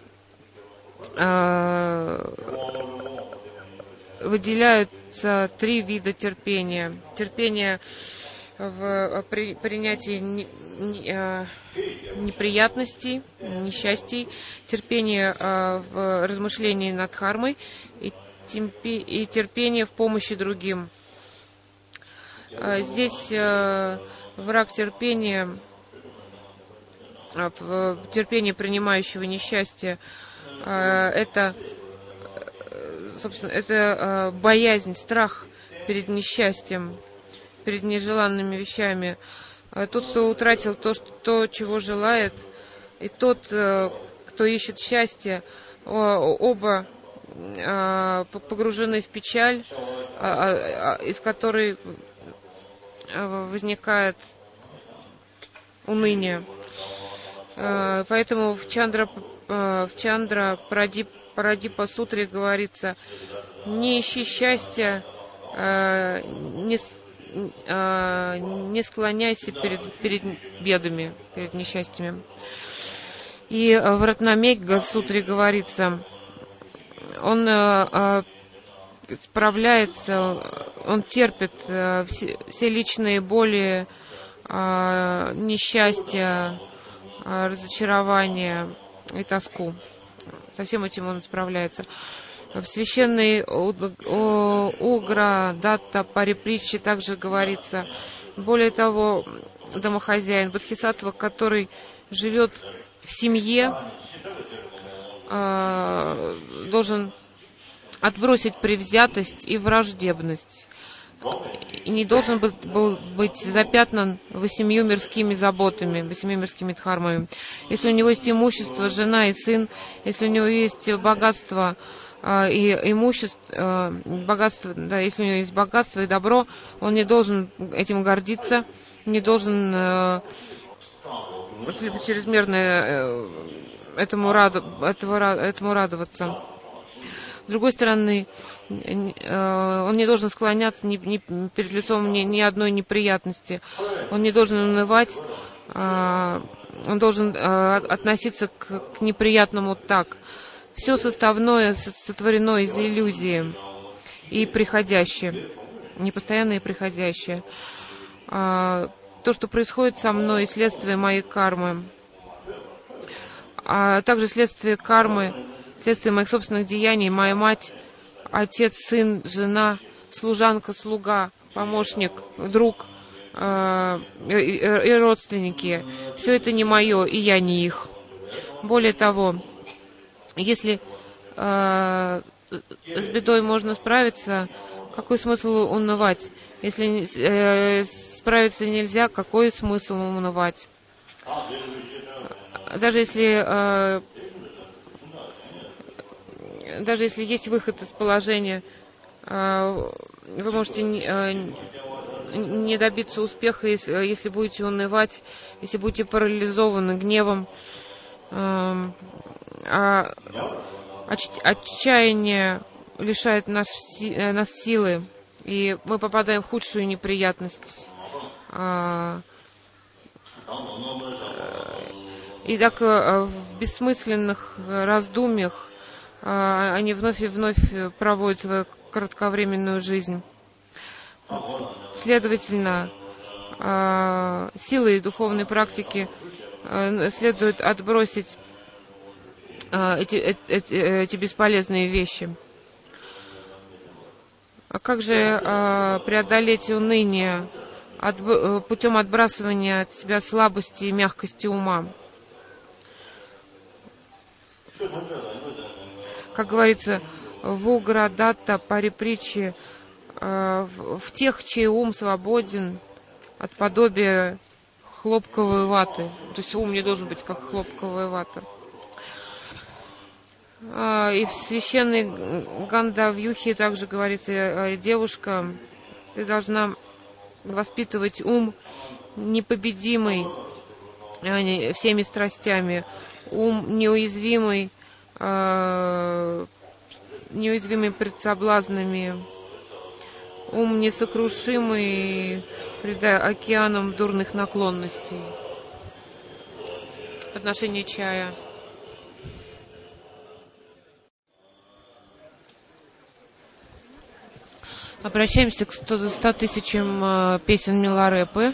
S1: выделяются три вида терпения. Терпение в принятии неприятностей, несчастий, терпение в размышлении над дхармой и терпение в помощи другим. Здесь враг терпения, терпение принимающего несчастье, это, собственно, это боязнь, страх перед несчастьем, перед нежеланными вещами. Тот, кто утратил то, что, то, чего желает, и тот, кто ищет счастье, оба погружены в печаль, из которой возникает уныние. Поэтому в Чандра, в Чандра Парадипа Сутре говорится: не ищи счастья, не, не склоняйся перед, перед бедами, перед несчастьями. И в Ратнамегга Сутре говорится: он справляется, он терпит э, все, все личные боли, э, несчастья, э, разочарования и тоску. Со всем этим он справляется. В священной Угра Датта Парипритче также говорится: более того, домохозяин, бодхисаттва, который живет в семье, должен отбросить предвзятость и враждебность. И не должен был, был быть запятнан восемью мирскими заботами, восемью мирскими дхармами. Если у него есть имущество, жена и сын, если у него есть богатство э, и имущество, э, богатство, да, если у него есть богатство и добро, он не должен этим гордиться, не должен э, чрезмерно э, этому, раду, этого, этому радоваться. С другой стороны, он не должен склоняться ни, ни перед лицом ни, ни одной неприятности. Он не должен унывать. Он должен относиться к, к неприятному так. Все составное сотворено из иллюзии и приходящее. Непостоянное и приходящее. То, что происходит со мной, следствие моей кармы. А также следствие кармы, следствие моих собственных деяний, моя мать, отец, сын, жена, служанка, слуга, помощник, друг э, и родственники. Все это не мое, и я не их. Более того, если э, с бедой можно справиться, какой смысл унывать? Если э, справиться нельзя, какой смысл унывать? Даже если э, даже если есть выход из положения, вы можете не добиться успеха, если будете унывать, если будете парализованы гневом. А отчаяние лишает нас, нас силы, и мы попадаем в худшую неприятность. И так в бессмысленных раздумьях они вновь и вновь проводят свою кратковременную жизнь. Следовательно, силой духовной практики следует отбросить эти, эти, эти бесполезные вещи. А как же преодолеть уныние путем отбрасывания от себя слабости и мягкости ума? Как говорится, в Уградатта парипричи, в тех, чей ум свободен от подобия хлопковой ваты. То есть ум не должен быть как хлопковая вата. И в священной Гандавьюхе также говорится: девушка, ты должна воспитывать ум непобедимый всеми страстями, ум неуязвимый, неуязвимый пред соблазнами, ум несокрушимый пред океаном дурных наклонностей. Отношение чая. Обращаемся к ста тысячам песен Миларепы.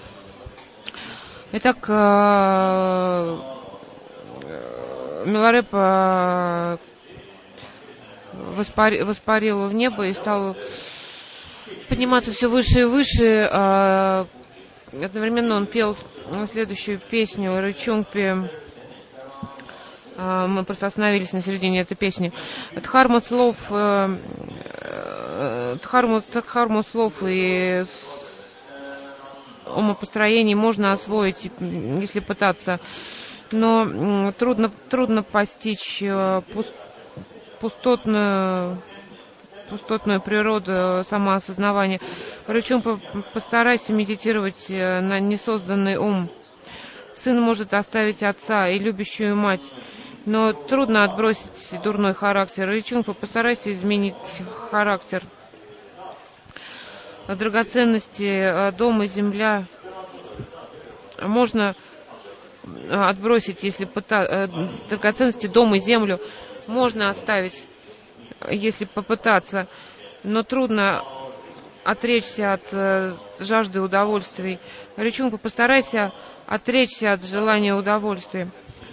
S1: Итак, Миларепа воспар... воспарил в небо и стал подниматься все выше и выше. Одновременно он пел следующую песню Рычунгпе. Мы просто остановились на середине этой песни. Дхарма слов, дхарму, дхарму слов и умопостроений можно освоить, если пытаться. Но трудно, трудно постичь пустотную, пустотную природу самоосознавания. Причем постарайся медитировать на несозданный ум. Сын может оставить отца и любящую мать, но трудно отбросить дурной характер. Рычунпа, постарайся изменить характер. Драгоценности, дом и земля можно отбросить, если пытаться. Драгоценности, дом и землю можно оставить, если попытаться, но трудно отречься от жажды удовольствий. Рычунпа, постарайся отречься от желания удовольствия.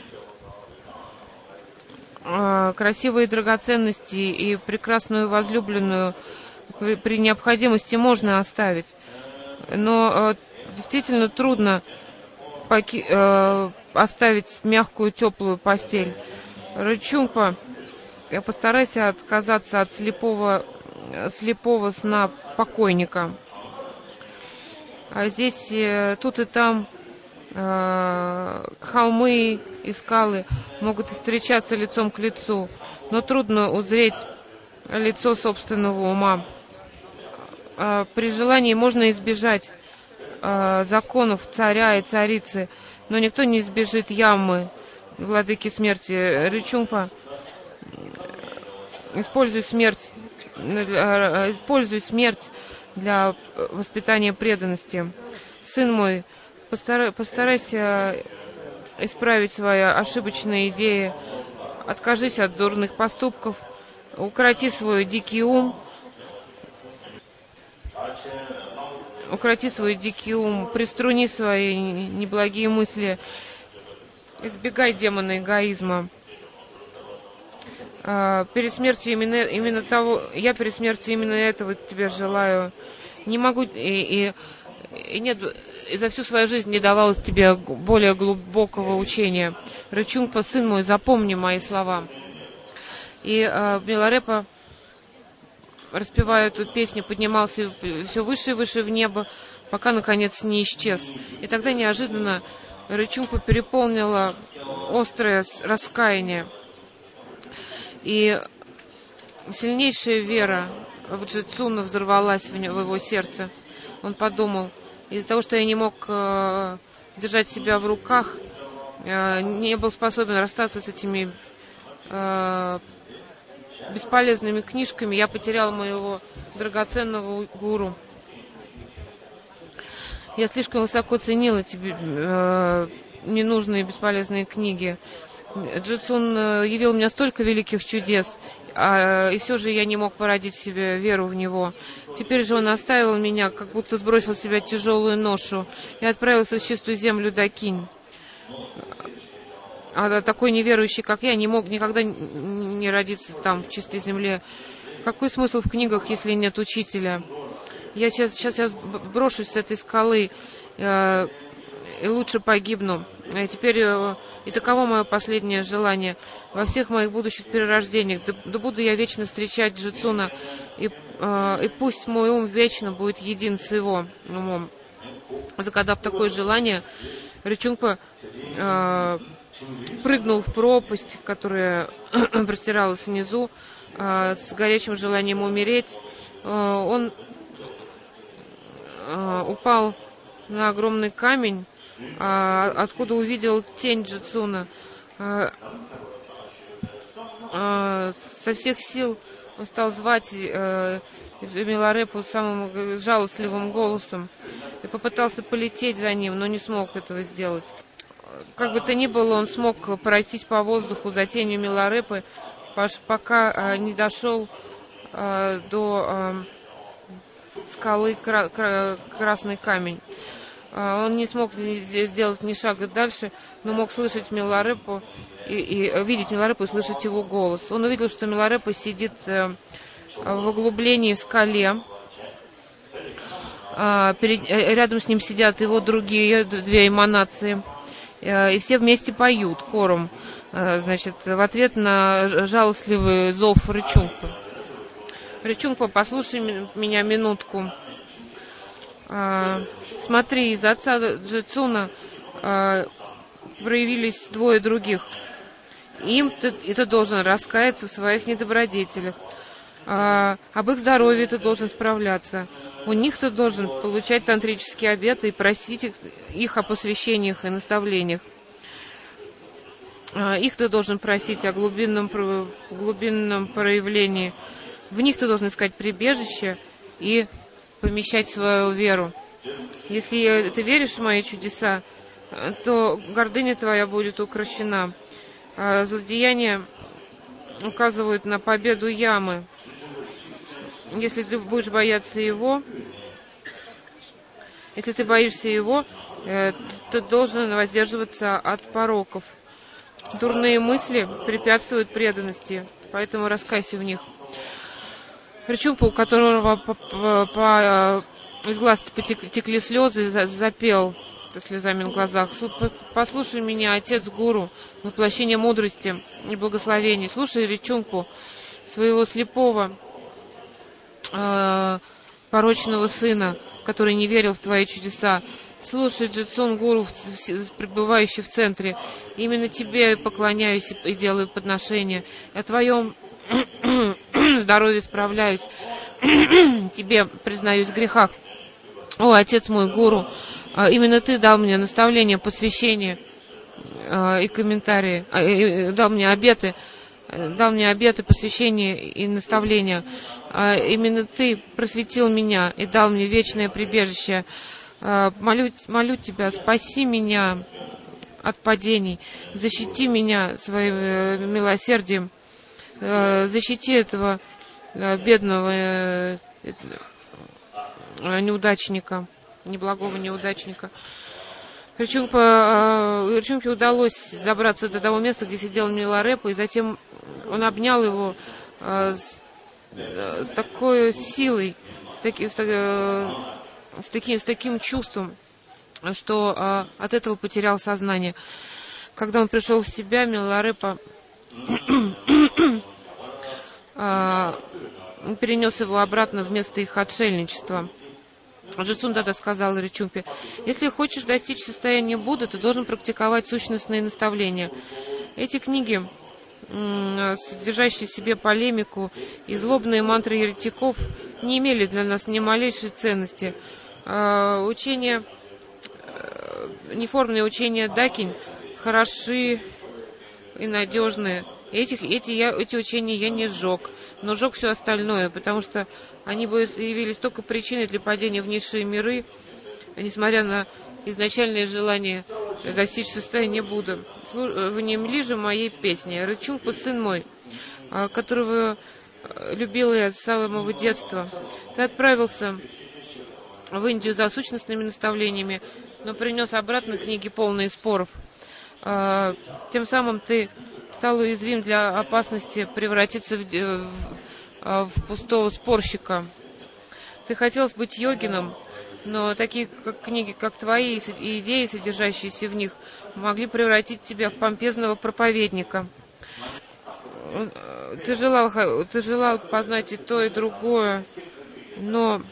S1: Красивые драгоценности и прекрасную возлюбленную при необходимости можно оставить, но действительно трудно поки, э, оставить мягкую, теплую постель. Рычумпа, постарайся отказаться от слепого, слепого сна покойника. А здесь, э, тут и там э, холмы и скалы могут встречаться лицом к лицу, но трудно узреть лицо собственного ума. Э, при желании можно избежать э, законов царя и царицы, но никто не избежит ямы владыки смерти. Рычумпа, используй смерть, используй смерть для воспитания преданности. Сын мой, постарай, постарайся исправить свои ошибочные идеи, откажись от дурных поступков, укроти свой дикий ум, укроти свой дикий ум, приструни свои неблагие мысли, избегай демона эгоизма. А, перед смертью именно, именно того, я перед смертью именно этого тебе желаю. Не могу, и, и, и нет, и за всю свою жизнь не давалось тебе более глубокого учения. Рычумпа, сын мой, запомни мои слова. И а, Миларепа, распевая эту песню, поднимался все выше и выше в небо, пока, наконец, не исчез. И тогда неожиданно Рычумпа переполнила острое раскаяние. И сильнейшая вера в Джитсуна взорвалась в, него, в его сердце. Он подумал, из-за того, что я не мог э, держать себя в руках, э, не был способен расстаться с этими э, бесполезными книжками, я потерял моего драгоценного гуру. Я слишком высоко ценил эти э, ненужные бесполезные книги. Джитсун э, явил мне столько великих чудес, а, и все же я не мог породить в себе веру в него. Теперь же он оставил меня, как будто сбросил с себя тяжелую ношу и отправился в чистую землю Дакинь. А такой неверующий, как я, не мог никогда не родиться там, в чистой земле. Какой смысл в книгах, если нет учителя? Я сейчас, сейчас, сейчас брошусь с этой скалы э, и лучше погибну. И теперь э, и таково мое последнее желание. Во всех моих будущих перерождениях да, да буду я вечно встречать Джитсуна, и, э, и пусть мой ум вечно будет един с его умом. Загадав такое желание, Рычумпа э, прыгнул в пропасть, которая простиралась внизу, э, с горячим желанием умереть. Э, он э, упал на огромный камень, э, откуда увидел тень Джитсуна. Э, э, со всех сил он стал звать э, Миларепу самым жалостливым голосом и попытался полететь за ним, но не смог этого сделать. Как бы то ни было, он смог пройтись по воздуху за тенью Миларепы, пока э, не дошел э, до э, скалы кра- кра- Красный камень. Э, он не смог сделать ни шага дальше, но мог слышать Миларепу и, и видеть Миларепу и слышать его голос. Он увидел, что Миларепа сидит э, в углублении в скале. Э, перед, э, рядом с ним сидят его другие две эманации. И все вместе поют хором, значит, в ответ на жалостливый зов Рычумпы. Рычумпа, послушай меня минутку. Смотри, из отца Джитсуна проявились двое других. Им ты, и ты должен раскаяться в своих недобродетелях. Об их здоровье ты должен справляться. У них ты должен получать тантрические обеты и просить их, их о посвящениях и наставлениях. Их ты должен просить о глубинном, глубинном проявлении. В них ты должен искать прибежище и помещать свою веру. Если ты веришь в мои чудеса, то гордыня твоя будет укрощена. Злодеяния указывают на победу ямы. Если ты будешь бояться его, если ты боишься его, э, ты должен воздерживаться от пороков. Дурные мысли препятствуют преданности, поэтому раскайся в них. Рычумпа, у которого по, по, по из глаз потекли слезы, запел со слезами на глазах. Послушай меня, отец гуру, воплощение мудрости и благословений. Слушай Ричунгпу, своего слепого, э, порочного сына, который не верил в твои чудеса. Слушай Джитсун гуру, пребывающий в центре. Именно тебе поклоняюсь и делаю подношения. О твоем здоровье справляюсь. Тебе признаюсь в грехах. О, отец мой, гуру, именно ты дал мне наставление, посвящение и комментарии, дал мне обеты, дал мне обеты, посвящение и наставления. Именно ты просветил меня и дал мне вечное прибежище. Молю, молю тебя, спаси меня от падений, защити меня своим милосердием, защити этого бедного неудачника, неблагого неудачника. Ричунгпе удалось добраться до того места, где сидел Миларепа, и затем он обнял его с, с такой силой, с, таки, с, с, таки, с таким чувством, что а, от этого потерял сознание. Когда он пришел в себя, Миларепа а, перенес его обратно в место их отшельничества. Джитсун Дада сказал Ричунгпе: если хочешь достичь состояния Будды, ты должен практиковать сущностные наставления. Эти книги, содержащие в себе полемику и злобные мантры еретиков, не имели для нас ни малейшей ценности. Учения, неформные учения Дакинь хороши и надежные. Эти, эти, я, эти учения я не сжег, но сжег все остальное, потому что они бы явились только причиной для падения в низшие миры, несмотря на изначальное желание достичь состояния Будды. Внемли же моей песни. Ричунгпа, сын мой, которого любил я с самого детства, ты отправился в Индию за сущностными наставлениями, но принес обратно книги, полные споров. Тем самым ты стал уязвим для опасности превратиться в, в, в пустого спорщика. Ты хотел быть йогином, но такие как книги, как твои, и идеи, содержащиеся в них, могли превратить тебя в помпезного проповедника. Ты желал, ты желал познать и то, и другое, но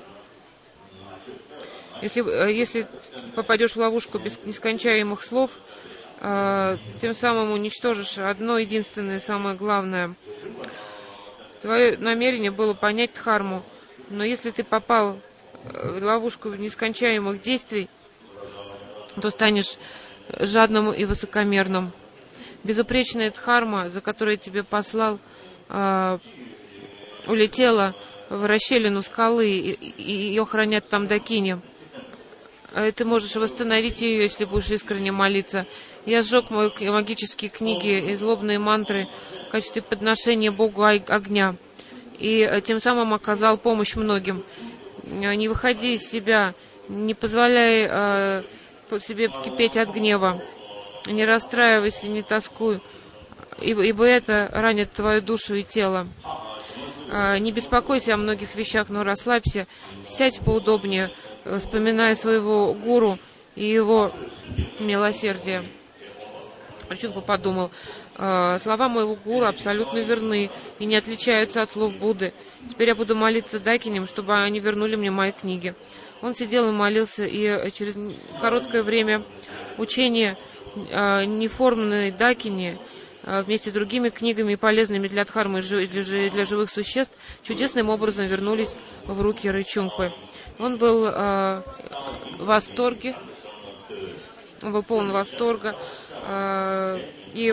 S1: если, если попадешь в ловушку без нескончаемых слов, тем самым уничтожишь одно единственное, самое главное. Твое намерение было понять дхарму, но если ты попал в ловушку нескончаемых действий, то станешь жадным и высокомерным. Безупречная дхарма, за которой тебе послал, э, улетела в расщелину скалы, и, и ее хранят там дакини. Ты можешь восстановить ее, если будешь искренне молиться. Я сжег мои магические книги и злобные мантры в качестве подношения Богу огня, и тем самым оказал помощь многим. Не выходи из себя, не позволяй э, себе кипеть от гнева, не расстраивайся, не тоскуй, ибо, ибо это ранит твою душу и тело. Э, не беспокойся о многих вещах, но расслабься, сядь поудобнее, вспоминая своего гуру и его милосердие. Ричунгпа подумал: э, слова моего гуру абсолютно верны и не отличаются от слов Будды. Теперь я буду молиться дакиням, чтобы они вернули мне мои книги. Он сидел и молился, и через короткое время учение э, неформенной дакини э, вместе с другими книгами, полезными для дхармы и для, для живых существ, чудесным образом вернулись в руки Ричунгпы. Он был э, в восторге, он был полон восторга, э, и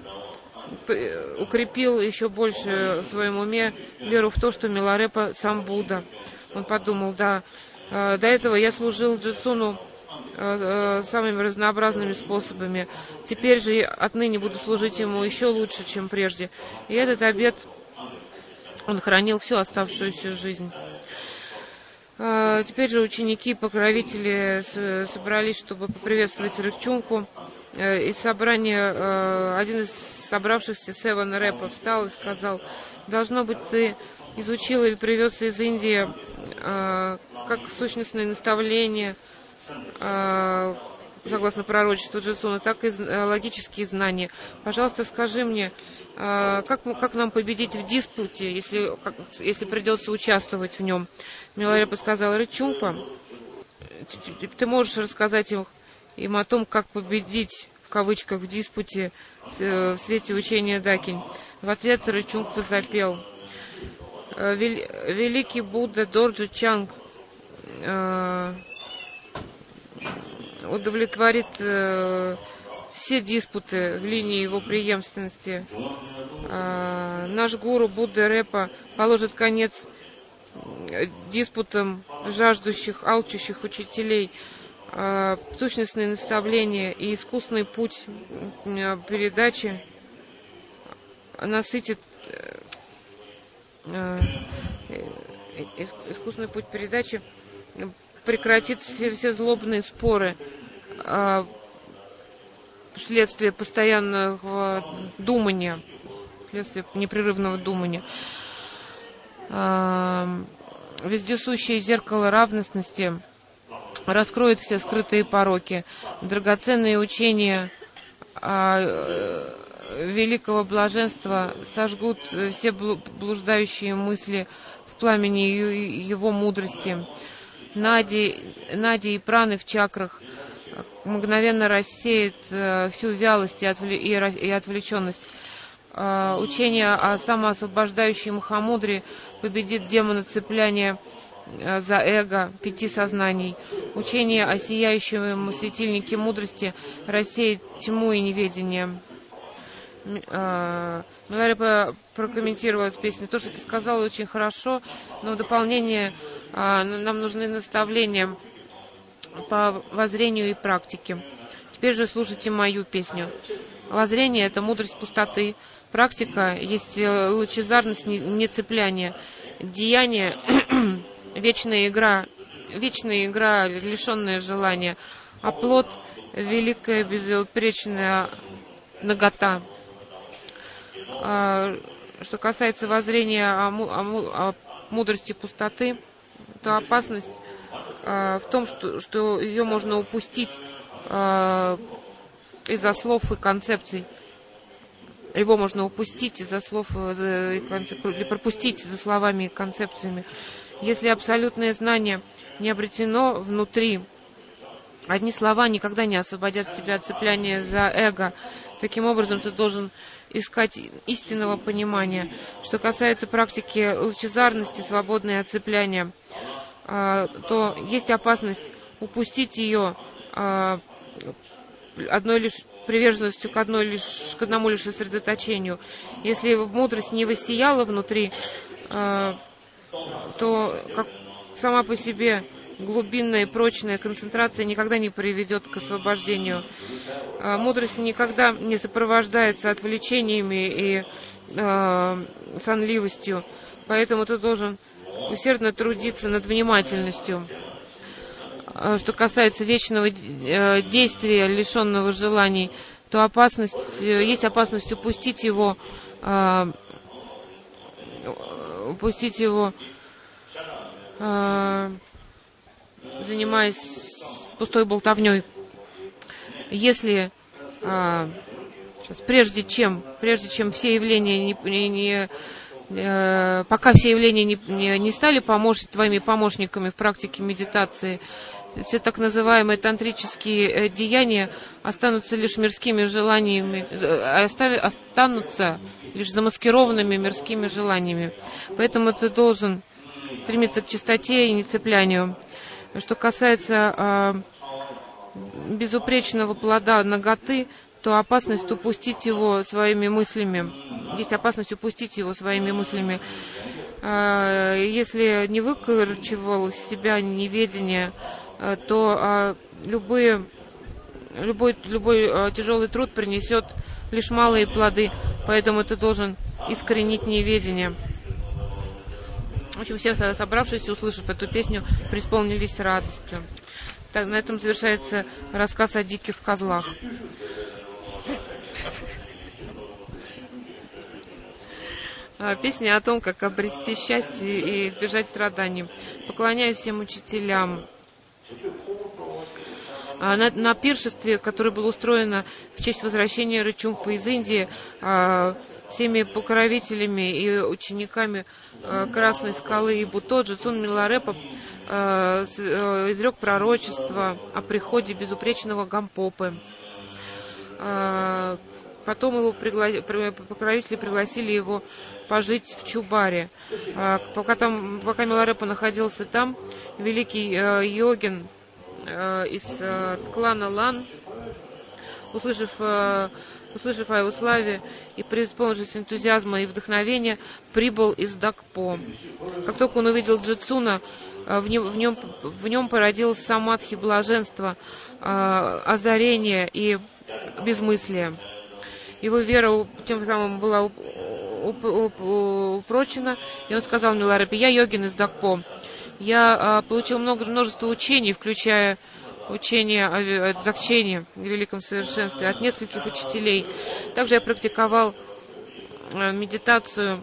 S1: укрепил еще больше в своем уме веру в то, что Миларепа сам Будда. Он подумал: да, э, до этого я служил Джитсуну э, э, самыми разнообразными способами. Теперь же отныне буду служить ему еще лучше, чем прежде. И этот обет он хранил всю оставшуюся жизнь. Теперь же ученики, покровители собрались, чтобы поприветствовать Ричунгпу. Из собрания один из собравшихся, Севен Рэпа, встал и сказал: должно быть, ты изучил и привез из Индии э, как сущностные наставления, э, согласно пророчеству Джесуна, так и э, логические знания. Пожалуйста, скажи мне, э, как, как нам победить в диспуте, если, как, если придется участвовать в нем? Миларепа сказал: Ричумпа, ты, ты можешь рассказать им, им о том, как победить, в кавычках, в диспуте в свете учения Дакинь? В ответ Ричумпа запел: великий Будда Дорджи Чанг э, удовлетворит э, все диспуты в линии его преемственности. Э, наш гуру Будда Репа положит конец диспутам жаждущих, алчущих учителей. Э, сущностные наставления и искусный путь э, передачи насытит э, искусный путь передачи прекратит все, все злобные споры э, вследствие постоянного думания, вследствие непрерывного думания. Э, вездесущее зеркало равностности раскроет все скрытые пороки. Драгоценные учения э, великого блаженства сожгут все блуждающие мысли в пламени его мудрости. Нади, нади и праны в чакрах мгновенно рассеет э, всю вялость и, отвле, и, и отвлеченность. Э, учение о самоосвобождающем махамудре победит демона цепляния э, за эго пяти сознаний. Учение о сияющем светильнике мудрости рассеет тьму и неведение. Миларепа прокомментировала эту песню. То, что ты сказала, очень хорошо, но в дополнение а, нам нужны наставления по воззрению и практике. Теперь же слушайте мою песню. Воззрение — это мудрость пустоты. Практика есть лучезарность нецепляния. Деяние — вечная игра, вечная игра, лишенная желания. А плод — великая безупречная нагота. Что касается воззрения о, му, о, му, о мудрости пустоты, то опасность э, в том, что, что ее можно упустить э, из-за слов и концепций. Его можно упустить из-за слов и концепций, или пропустить за словами и концепциями. Если абсолютное знание не обретено внутри, одни слова никогда не освободят тебя от цепляния за эго. Таким образом, ты должен искать истинного понимания. Что касается практики лучезарности, свободной от цепляния, то есть опасность упустить ее одной лишь приверженностью к, одной лишь, к одному лишь сосредоточению. Если мудрость не воссияла внутри, то как сама по себе глубинная и прочная концентрация никогда не приведет к освобождению. Мудрость никогда не сопровождается отвлечениями и э, сонливостью, поэтому ты должен усердно трудиться над внимательностью. Что касается вечного действия, лишенного желаний, то опасность, есть опасность упустить его, э, упустить его, э, занимаясь пустой болтовней. Если а, сейчас, прежде чем, прежде чем все явления не, не, не э, пока все явления не, не, не стали помощ, твоими помощниками в практике медитации, все так называемые тантрические деяния останутся лишь мирскими желаниями, остави, останутся лишь замаскированными мирскими желаниями. Поэтому ты должен стремиться к чистоте и нецеплянию. Что касается э, безупречного плода наготы, то опасность упустить его своими мыслями. Есть опасность упустить его своими мыслями. Э, если не выкорчевал из себя неведение, э, то э, любые, любой, любой э, тяжелый труд принесет лишь малые плоды. Поэтому ты должен искоренить неведение. В общем, все собравшиеся, услышав эту песню, преисполнились радостью. Так, на этом завершается рассказ о диких козлах. Песня о том, как обрести счастье и избежать страданий. Поклоняюсь всем учителям. На, на пиршестве, которое было устроено в честь возвращения Рычумпа из Индии, всеми покровителями и учениками Красной скалы и Буто, Джитсун Миларепа изрек пророчество о приходе безупречного Гампопы. Потом его пригла... покровители пригласили его пожить в Чубаре. Пока, там, пока Миларепа находился там, великий йогин из клана Лан, услышав, услышав о его славе и преисполнившись энтузиазма и вдохновения, прибыл из Дакпо. Как только он увидел Джитсуна, в нем, в нем, в нем породилось самадхи, блаженство, озарение и безмыслие. Его вера тем самым была упрочена, и он сказал Миларепе: «Я йогин из Дакпо. Я а, получил много, множество учений, включая учение о дзакчене, великом совершенстве, от нескольких учителей. Также я практиковал а, медитацию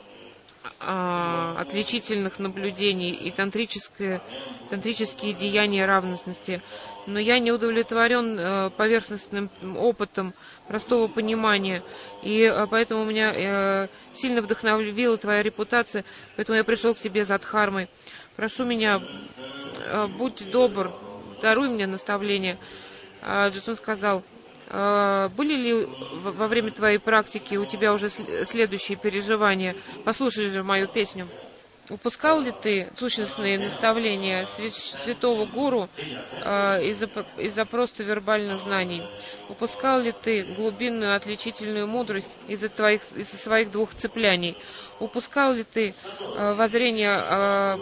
S1: а, отличительных наблюдений и тантрические, тантрические деяния равностности. Но я не удовлетворен э, поверхностным опытом простого понимания, и э, поэтому меня э, сильно вдохновила твоя репутация, поэтому я пришел к тебе за Дхармой. Прошу меня, э, будь добр, даруй мне наставление». А Джитсун сказал: э, «Были ли во время твоей практики у тебя уже следующие переживания? Послушай же мою песню». Упускал ли ты сущностные наставления святого гуру э, из-за, из-за просто вербальных знаний? Упускал ли ты глубинную отличительную мудрость из-за, твоих, из-за своих двух цепляний? Упускал ли ты э, воззрение э, о,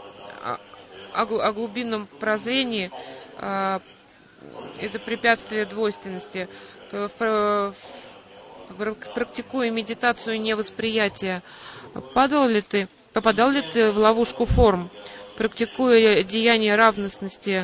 S1: о глубинном прозрении э, из-за препятствия двойственности, практикуя медитацию невосприятия? Падал ли ты? Попадал ли ты в ловушку форм, практикуя деяния равностности?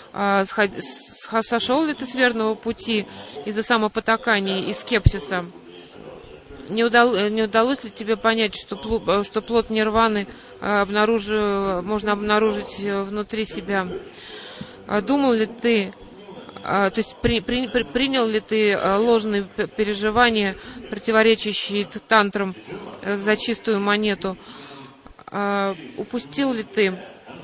S1: Сошел ли ты с верного пути из-за самопотакания и скепсиса? Не, удал, не удалось ли тебе понять, что, плод, что плод нирваны обнаружи, можно обнаружить внутри себя? Думал ли ты, то есть при, при, при, принял ли ты ложные переживания, противоречащие тантрам, за чистую монету? Uh, упустил ли ты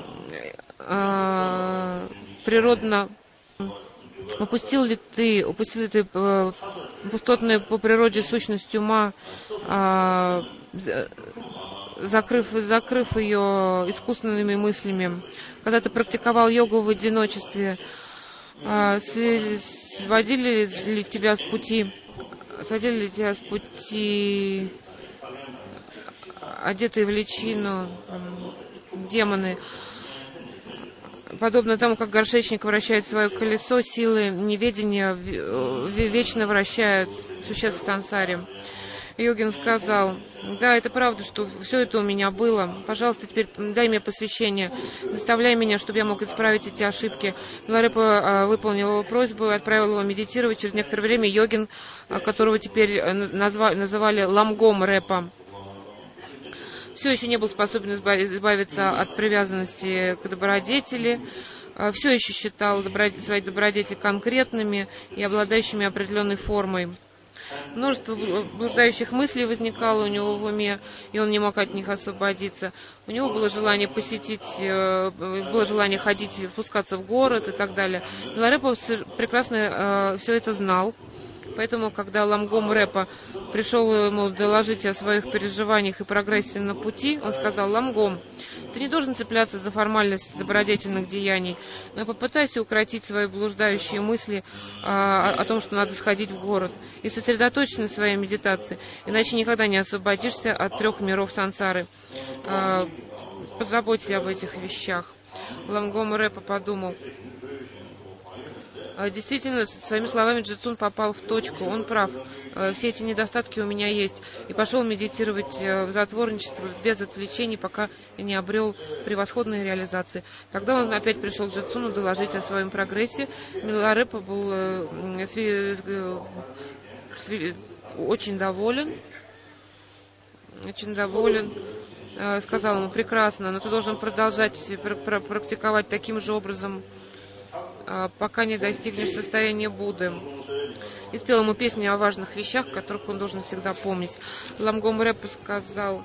S1: uh, природно, упустил ли ты, упустил ли ты uh, пустотную по природе сущность ума, uh, закрыв, закрыв ее искусственными мыслями? Когда ты практиковал йогу в одиночестве, uh, сводили ли тебя с пути, сводили ли тебя с пути одетые в личину демоны, подобно тому, как горшечник вращает свое колесо, силы неведения вечно вращают существ в сансаре. Йогин сказал: «Да, это правда, что все это у меня было. Пожалуйста, теперь дай мне посвящение, наставляй меня, чтобы я мог исправить эти ошибки». Миларепа выполнил его просьбу и отправил его медитировать. Через некоторое время Йогин, которого теперь назвали, называли Ламгом Репа, все еще не был способен избавиться от привязанности к добродетели, все еще считал добродетель, свои добродетели конкретными и обладающими определенной формой. Множество блуждающих мыслей возникало у него в уме, и он не мог от них освободиться. У него было желание посетить, было желание ходить, спускаться в город и так далее. Миларепа прекрасно все это знал. Поэтому, когда Ламгом Репа пришел ему доложить о своих переживаниях и прогрессе на пути, он сказал: «Ламгом, ты не должен цепляться за формальность добродетельных деяний, но попытайся укротить свои блуждающие мысли а, о том, что надо сходить в город, и сосредоточься на своей медитации, иначе никогда не освободишься от трех миров сансары. А, позаботься об этих вещах». Ламгом Репа подумал: действительно, своими словами Джитсун попал в точку, он прав, все эти недостатки у меня есть. И пошел медитировать в затворничество без отвлечений, пока не обрел превосходные реализации. Тогда он опять пришел к Джитсуну доложить о своем прогрессе. Миларепа был очень доволен. очень доволен. Сказал ему: прекрасно, но ты должен продолжать практиковать таким же образом, пока не достигнешь состояния Будды. И спел ему песню о важных вещах, которых он должен всегда помнить. Ламгом Рэпа сказал: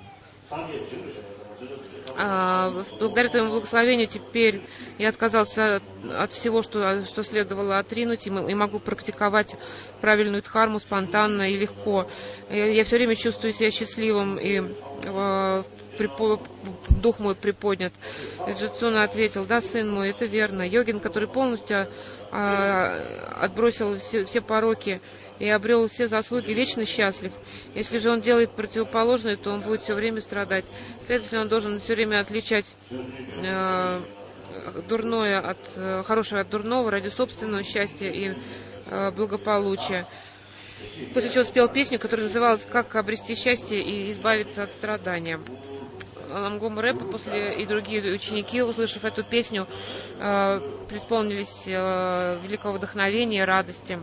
S1: благодаря твоему благословению теперь я отказался от всего, что, что следовало отринуть, и могу практиковать правильную дхарму спонтанно и легко. Я все время чувствую себя счастливым, и припо... дух мой приподнят. Джитсуна ответил: да, сын мой, это верно. Йогин, который полностью а, отбросил все, все пороки и обрел все заслуги, вечно счастлив. Если же он делает противоположное, то он будет все время страдать. Следовательно, он должен все время отличать э, дурное от э, хорошего от дурного ради собственного счастья и э, благополучия. После чего спел песню, которая называлась «Как обрести счастье и избавиться от страдания». Ламгом Рэпа после и другие ученики, услышав эту песню, э, преисполнились э, великого вдохновения и радости.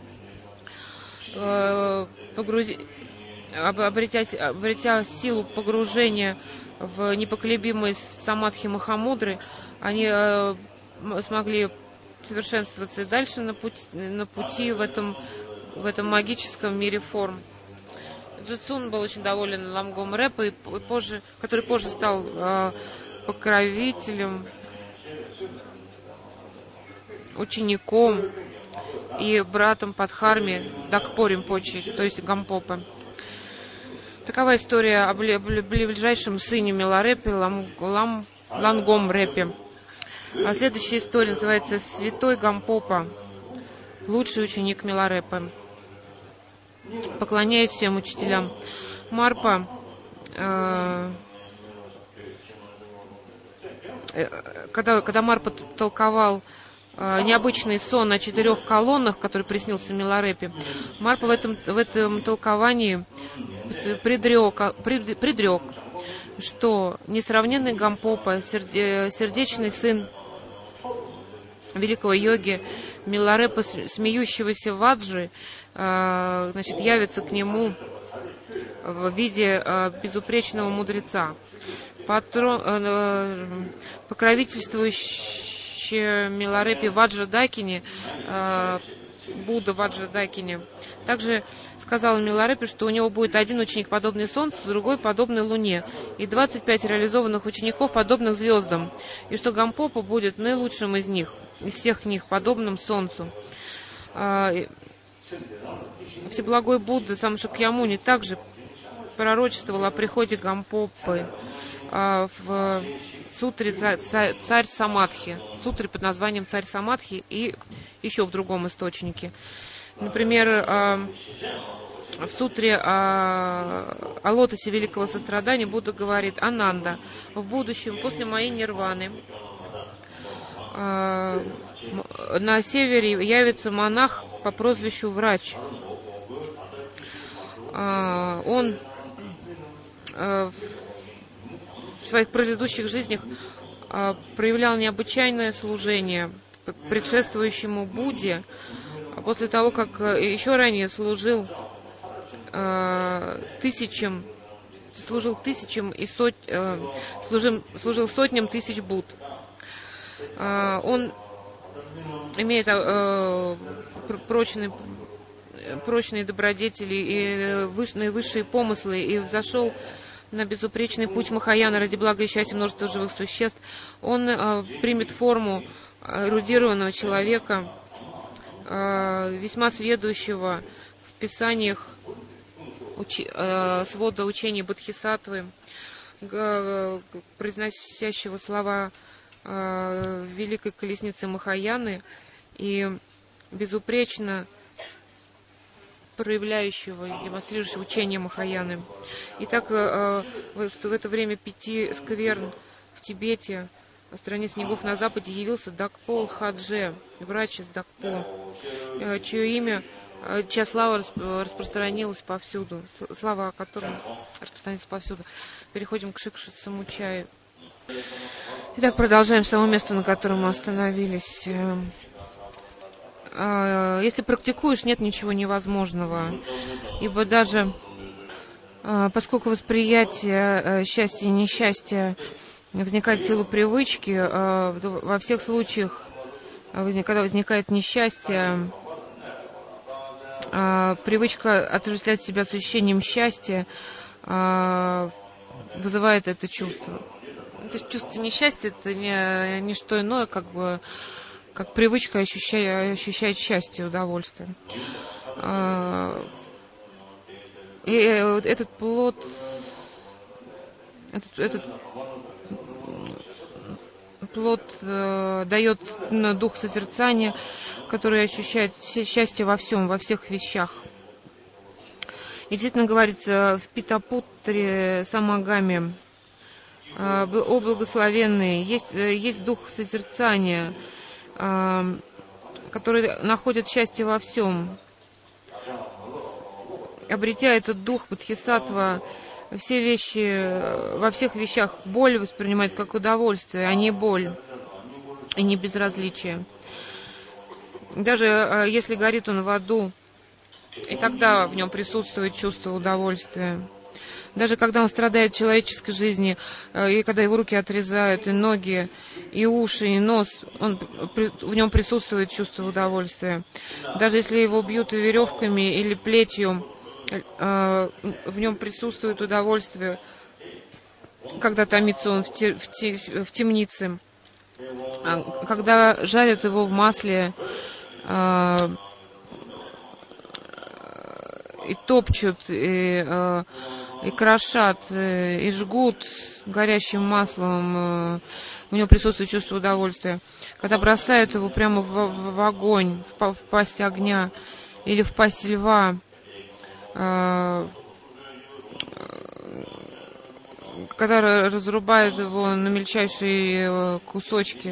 S1: Погрузи... Обретя... обретя силу погружения в непоколебимый самадхи Махамудры, они э, смогли совершенствоваться и дальше на пути, на пути в, этом, в этом магическом мире форм. Джитсун был очень доволен Ламгом Рэпа, и позже, который позже стал э, покровителем, учеником и братом Падхарми Дакпо Римпоче, то есть Гампопа. Такова история о ближайшем сыне Миларэпе, Лам, Лам, Лангом Рэпе. А следующая история называется «Святой Гампопа, лучший ученик Миларэпе». Поклоняюсь всем учителям. Марпа э, э, когда, когда Марпа толковал необычный сон о четырех колоннах, который приснился Миларэпе, Марпа в этом, в этом толковании предрек, предрек, что несравненный Гампопа, сердечный сын великого йоги Миларэпа, смеющегося Ваджи, значит, явится к нему в виде безупречного мудреца, патрон, покровительствующий Миларэпе Ваджа Дакини, э, Будда Ваджа Дакини. Также сказал Миларэпе, что у него будет один ученик, подобный Солнцу, другой подобный Луне, и двадцать пять реализованных учеников, подобных звездам, и что Гампопа будет наилучшим из них, из всех них, подобным Солнцу. Э, Всеблагой Будда сам Шакьямуни также пророчествовал о приходе Гампопы э, в сутре «Царь Самадхи», сутре под названием «Царь Самадхи» и еще в другом источнике. Например, в сутре о лотосе великого сострадания Будда говорит: «Ананда, в будущем, после моей нирваны, на севере явится монах по прозвищу Врач. Он в своих предыдущих жизнях а, проявлял необычайное служение предшествующему Будде, а после того, как еще ранее служил а, тысячам, служил тысячам и сот, а, служил, служил сотням тысяч Будд. А, он имеет а, прочные, прочные добродетели и выш, наивысшие помыслы, и взошел на безупречный путь Махаяна ради блага и счастья множества живых существ. Он э, примет форму эрудированного человека, э, весьма сведущего в писаниях учи, э, свода учений Бодхисаттвы, э, произносящего слова э, великой колесницы Махаяны и безупречно проявляющего и демонстрирующего учение Махаяны. Итак, в это время пяти скверн в Тибете, в стране снегов на западе, явился Дакпо Хадже, врач из Дакпо, чье имя, чья слава распространилась повсюду, слава о котором распространилась повсюду. Переходим к Шикша Самучаю. Итак, продолжаем с того места, на котором мы остановились. Если практикуешь, нет ничего невозможного, ибо даже Поскольку восприятие счастья и несчастья возникает в силу привычки, во всех случаях, когда возникает несчастье, привычка отождествлять себя с ощущением счастья вызывает это чувство. Это чувство несчастья — это не, не что иное, как бы, как привычка ощущать, ощущать счастье и удовольствие. И этот плод, этот, этот плод э, дает дух созерцания, который ощущает счастье во всем, во всех вещах. И действительно говорится в Пита-путре Самагаме: э, «О благословенные, есть, есть дух созерцания, э, который находит счастье во всем». Обретя этот дух бодхисаттва, все вещи, во всех вещах боль воспринимает как удовольствие, а не боль и не безразличие. Даже если горит он в аду, и тогда в нем присутствует чувство удовольствия. Даже когда он страдает в человеческой жизни, и когда его руки отрезают, и ноги, и уши, и нос, он, в нем присутствует чувство удовольствия. Даже если его бьют веревками или плетью, в нем присутствует удовольствие, когда томится он в, те, в, те, в темнице, когда жарят его в масле и топчут, и, и крошат, и жгут горящим маслом, у него присутствует чувство удовольствия. Когда бросают его прямо в, в огонь, в, в пасть огня или в пасть льва, когда разрубают его на мельчайшие кусочки,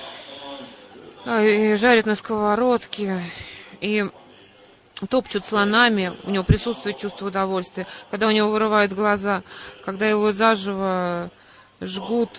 S1: и жарят на сковородке, и топчут слонами, у него присутствует чувство удовольствия. Когда у него вырывают глаза, когда его заживо жгут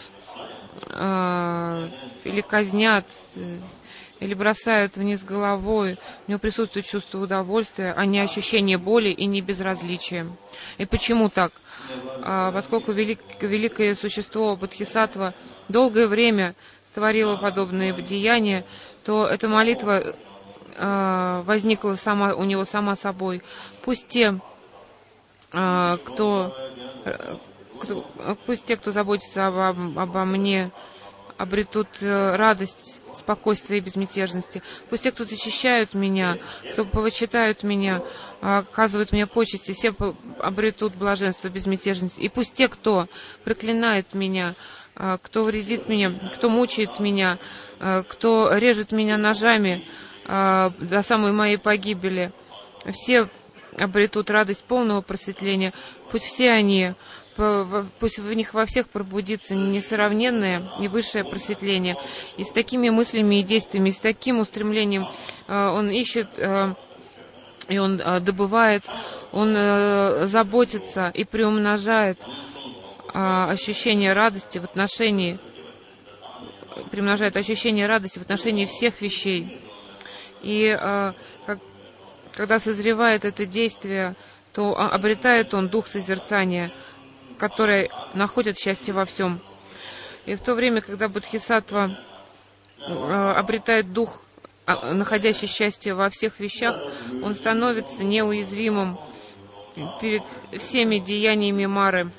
S1: э, или казнят, или бросают вниз головой, у него присутствует чувство удовольствия, а не ощущение боли и не безразличия. И почему так? А, поскольку велик, великое существо Бодхисаттва долгое время творило подобные деяния, то эта молитва а, возникла сама, у него сама собой. Пусть те, а, кто, кто, пусть те, кто заботится обо, обо мне, обретут радость, спокойствие и безмятежности. Пусть те, кто защищают меня, кто почитают меня, оказывают мне почести, все обретут блаженство, безмятежность. И пусть те, кто проклинает меня, кто вредит мне, кто мучает меня, кто режет меня ножами до самой моей погибели, все обретут радость полного просветления. Пусть все они, пусть в них во всех пробудится несравненное и высшее просветление. И с такими мыслями и действиями, и с таким устремлением он ищет, и он добывает, он заботится и приумножает ощущение радости в отношении, приумножает ощущение радости в отношении всех вещей. И как, когда созревает это действие, то обретает он дух созерцания, который находит счастье во всем. И в то время, когда Бодхисаттва э, обретает дух, э, находящий счастье во всех вещах, он становится неуязвимым перед всеми деяниями Мары.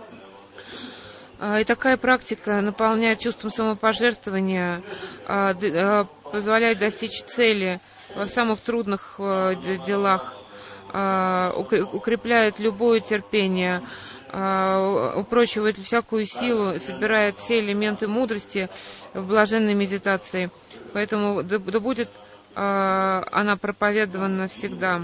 S1: Э, и такая практика наполняет чувством самопожертвования, э, э, позволяет достичь цели во самых трудных э, делах, э, укрепляет любое терпение, упрочивает всякую силу, собирает все элементы мудрости в блаженной медитации. Поэтому да, да будет э, она проповедована всегда.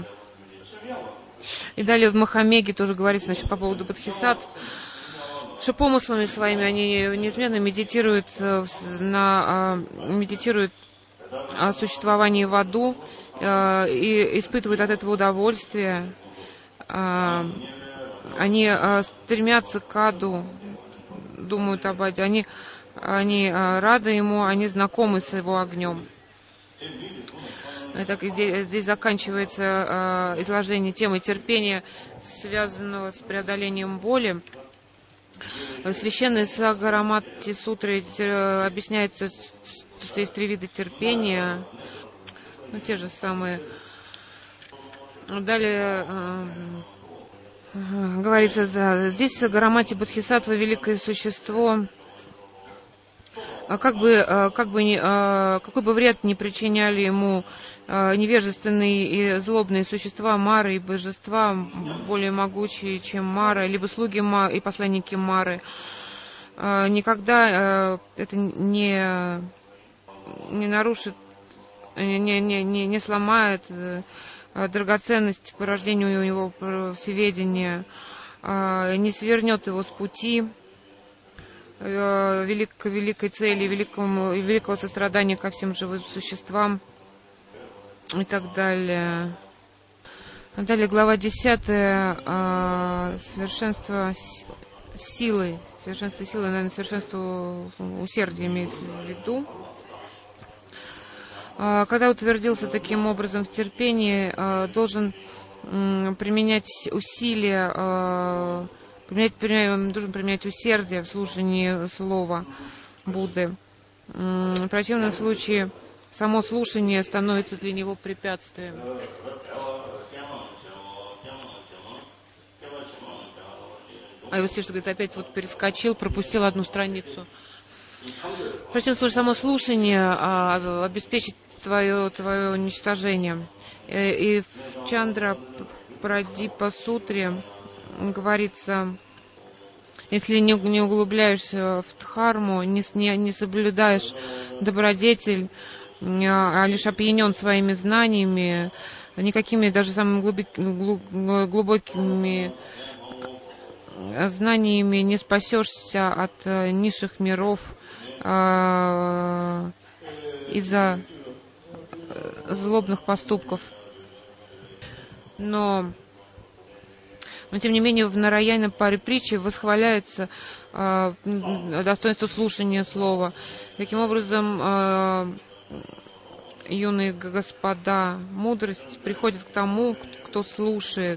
S1: И далее в Махамеге тоже говорится, значит, по поводу бодхисаттв, что помыслами своими они неизменно медитируют, на, медитируют о существовании в аду э, и испытывают от этого удовольствие. Э, Они э, стремятся к аду, думают об аде. Они, они э, рады ему, они знакомы с его огнем. Так, здесь, здесь заканчивается э, изложение темы терпения, связанного с преодолением боли. В священной Сагарамати сутре э, объясняется, что есть три вида терпения, ну, те же самые. Далее э, э, говорится, да, здесь Сагарамати Бодхисаттва, великое существо, как бы, как бы, какой бы вред не причиняли ему невежественные и злобные существа, Мары и божества, более могучие, чем Мара, либо слуги Мары и посланники Мары, никогда это не, не нарушит, не, не, не, не сломает драгоценность порождения у него всеведения, не свернет его с пути великой, великой цели, великому, великого сострадания ко всем живым существам и так далее. Далее глава десятая. Совершенство силы. Совершенство силы, наверное, совершенство усердия имеется в виду. Когда утвердился таким образом в терпении, должен применять усилия, Применять, применять, должен применять усердие в слушании слова Будды. В противном случае само слушание становится для него препятствием. А его что говорит, опять вот перескочил, пропустил одну страницу. В противном случае само слушание а, обеспечит твое, твое уничтожение. И, и в Чандра Прадипа сутре говорится, если не, не углубляешься в дхарму, не, не, не соблюдаешь добродетель, а лишь опьянен своими знаниями, никакими даже самыми глубокими знаниями не спасешься от низших миров а, из-за злобных поступков. Но Но, тем не менее, в Нараяна Париприче восхваляется э, достоинство слушания слова. Таким образом, э, юные господа, мудрость приходит к тому, кто слушает.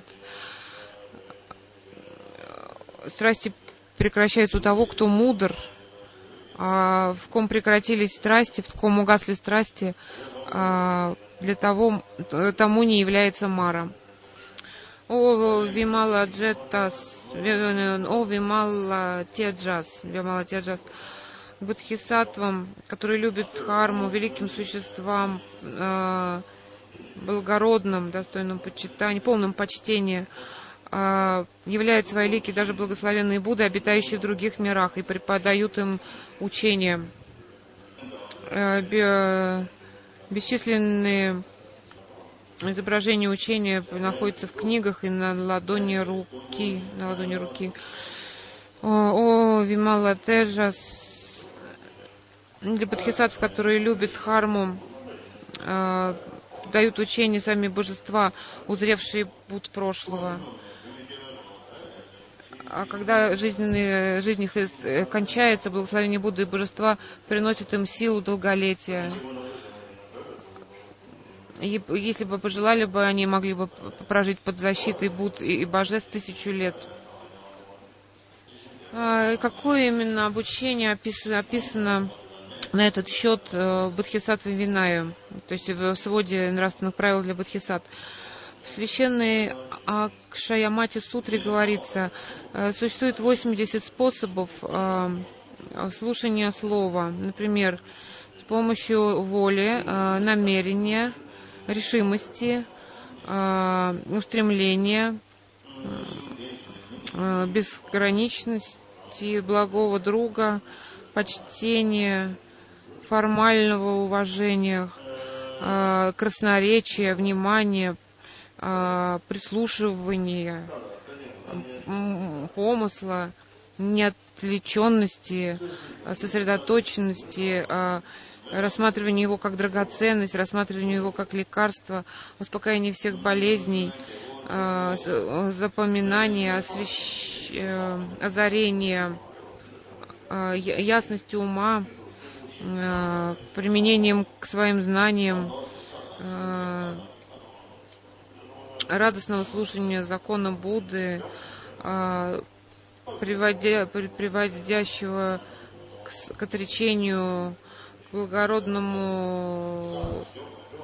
S1: Страсти прекращаются у того, кто мудр. А в ком прекратились страсти, в ком угасли страсти, э, для того, тому не является Мара. О Вимала Джетас, о Вимала Теджас, Вимала Теджас, Бодхисаттвам, который любит дхарму, великим существам, э, благородным, достойным почитания, полным почтения, э, являют свои лики даже благословенные Будды, обитающие в других мирах, и преподают им учения. Э, бе, бесчисленные изображение учения находится в книгах и на ладони руки. На ладони руки. О, о Вимала Теджас, для бодхисаттв, которые любят дхарму, э, дают учение сами божества, узревшие путь прошлого. А когда жизненные, жизнь их кончается, благословение Будды и божества приносит им силу долголетия. Если бы пожелали бы, они могли бы прожить под защитой Будд и божеств тысячу лет. А какое именно обучение описано, описано на этот счет в Бодхисаттве Винаю, то есть в своде нравственных правил для бодхисаттв? В священной Акшаямати сутре говорится, существует восемьдесят способов слушания слова. Например, с помощью воли, намерения, решимости, э, устремления, э, безграничности, благого друга, почтения, формального уважения, э, красноречия, внимания, э, прислушивания, э, помысла, неотвлеченности, сосредоточенности, э, рассматривание его как драгоценность, рассматривание его как лекарство, успокоение всех болезней, э, запоминание, освещ... э, озарение, э, ясности ума, э, применением к своим знаниям, э, радостного слушания закона Будды, э, приводя, при, приводящего к, к отречению, к благородному,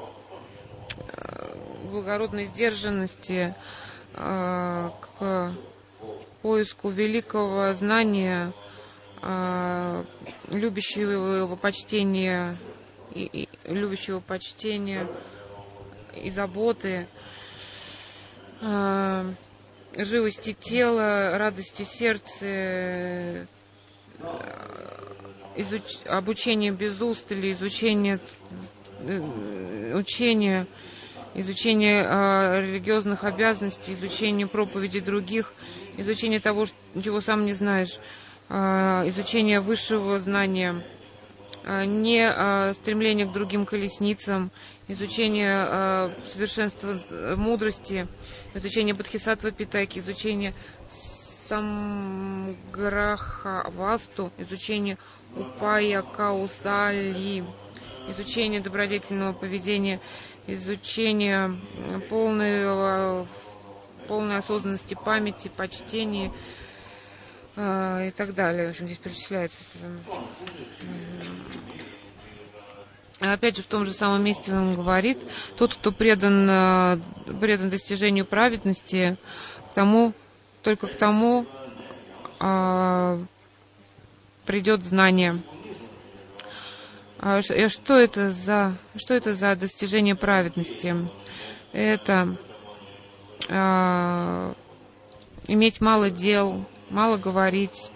S1: э, благородной сдержанности, э, к поиску великого знания, э, любящего его почтения и, и любящего почтения и заботы, э, живости тела, радости сердца, э, изуч... обучение без устали, изучение э, учения, изучение э, религиозных обязанностей, изучение проповедей других, изучение того, чего сам не знаешь, э, изучение высшего знания, э, не э, стремление к другим колесницам, изучение э, совершенства э, мудрости, изучение Бодхисаттва Питаки, изучение Самграха Васту, изучение Упая Каусали, изучение добродетельного поведения, изучение полной, полной осознанности памяти, почтения э, и так далее. В общем, здесь перечисляется. Опять же, в том же самом месте он говорит, тот, кто предан, предан достижению праведности, к тому, только к тому а, придет знание. А, что это за, что это за достижение праведности? Это а, иметь мало дел, мало говорить,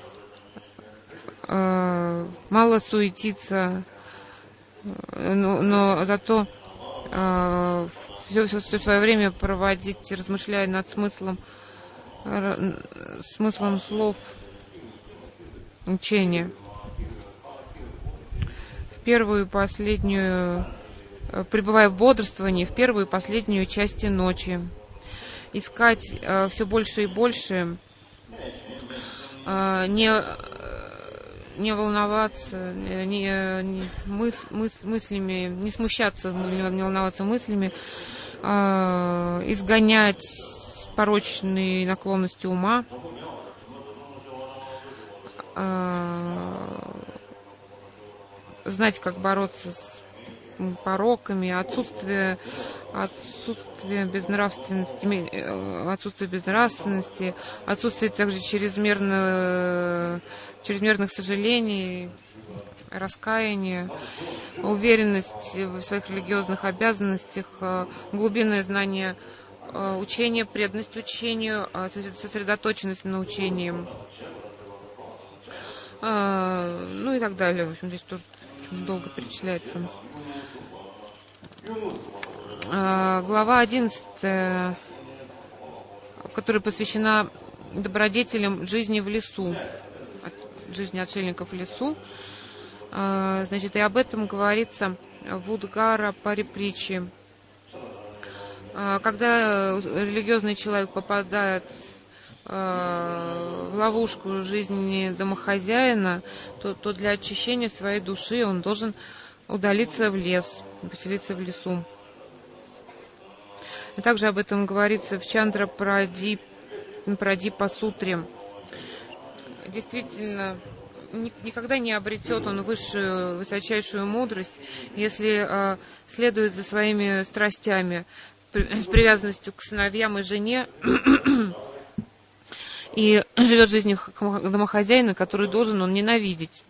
S1: а, мало суетиться, Но, но зато э, все, все, все свое время проводить, размышляя над смыслом, э, смыслом слов учения. В первую и последнюю, э, пребывая в бодрствовании, в первую и последнюю части ночи, искать э, все больше и больше, э, не не волноваться, не, не мыс, мыс, мыслями, не смущаться, не волноваться мыслями, э, изгонять порочные наклонности ума, э, знать, как бороться с пороками, отсутствие, отсутствие безнравственности, отсутствие безнравственности, отсутствие также чрезмерно, чрезмерных сожалений, раскаяния, уверенность в своих религиозных обязанностях, глубинное знание учения, преданность учению, сосредоточенность на учении, ну и так далее. В общем, здесь тоже очень долго перечисляется. Глава одиннадцатая, которая посвящена добродетелям жизни в лесу, жизни отшельников в лесу. Значит, и об этом говорится в Удгара Парипричи. Когда религиозный человек попадает в ловушку жизни домохозяина, то, то для очищения своей души он должен удалиться в лес, поселиться в лесу. И также об этом говорится в Чандра Прадип, Прадипа Сутре. Действительно, никогда не обретет он высшую, высочайшую мудрость, если э, следует за своими страстями, с привязанностью к сыновьям и жене, и живет жизнью домохозяина, которую должен он ненавидеть.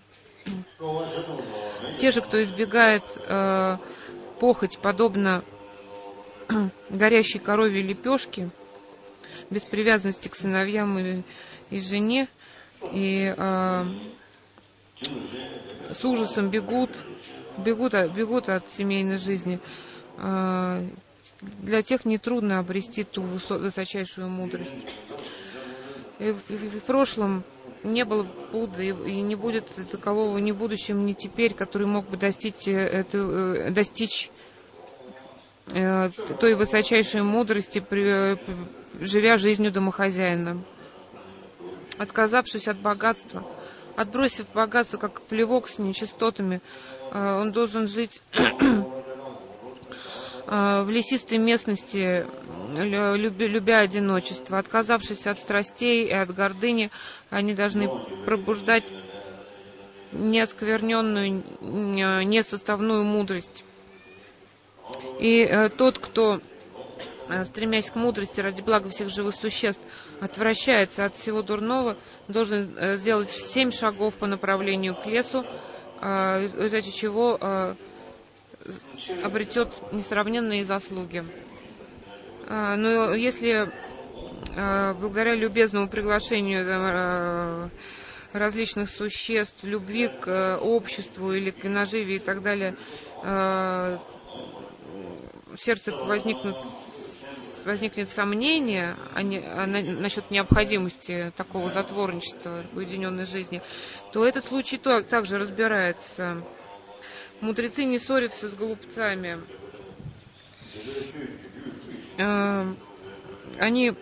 S1: Те же, кто избегает э, похоть, подобно горящей коровьей лепешке, без привязанности к сыновьям и, и жене, и э, с ужасом бегут, бегут, бегут от семейной жизни. Э, для тех нетрудно обрести ту высочайшую мудрость. И в, в, в прошлом не было Будды, и не будет такового ни в будущем, ни теперь, который мог бы достичь, эту, достичь э, той высочайшей мудрости, при, живя жизнью домохозяина. Отказавшись от богатства, отбросив богатство как плевок с нечистотами, э, он должен жить в лесистой местности, любя, любя одиночество. Отказавшись от страстей и от гордыни, они должны пробуждать неоскверненную, несоставную мудрость. И тот, кто, стремясь к мудрости ради блага всех живых существ, отвращается от всего дурного, должен сделать семь шагов по направлению к лесу, в результате чего обретет несравненные заслуги. Но если благодаря любезному приглашению различных существ, любви к обществу или к наживе и так далее, в сердце возникнут, возникнет сомнение о не, о, насчет необходимости такого затворничества, уединенной жизни, то этот случай то, также разбирается. Мудрецы не ссорятся с глупцами. Э, они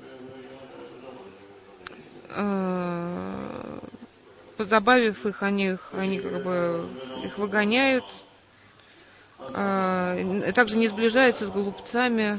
S1: э, позабавив их, они, их, они как бы их выгоняют. Э, также не сближаются с глупцами.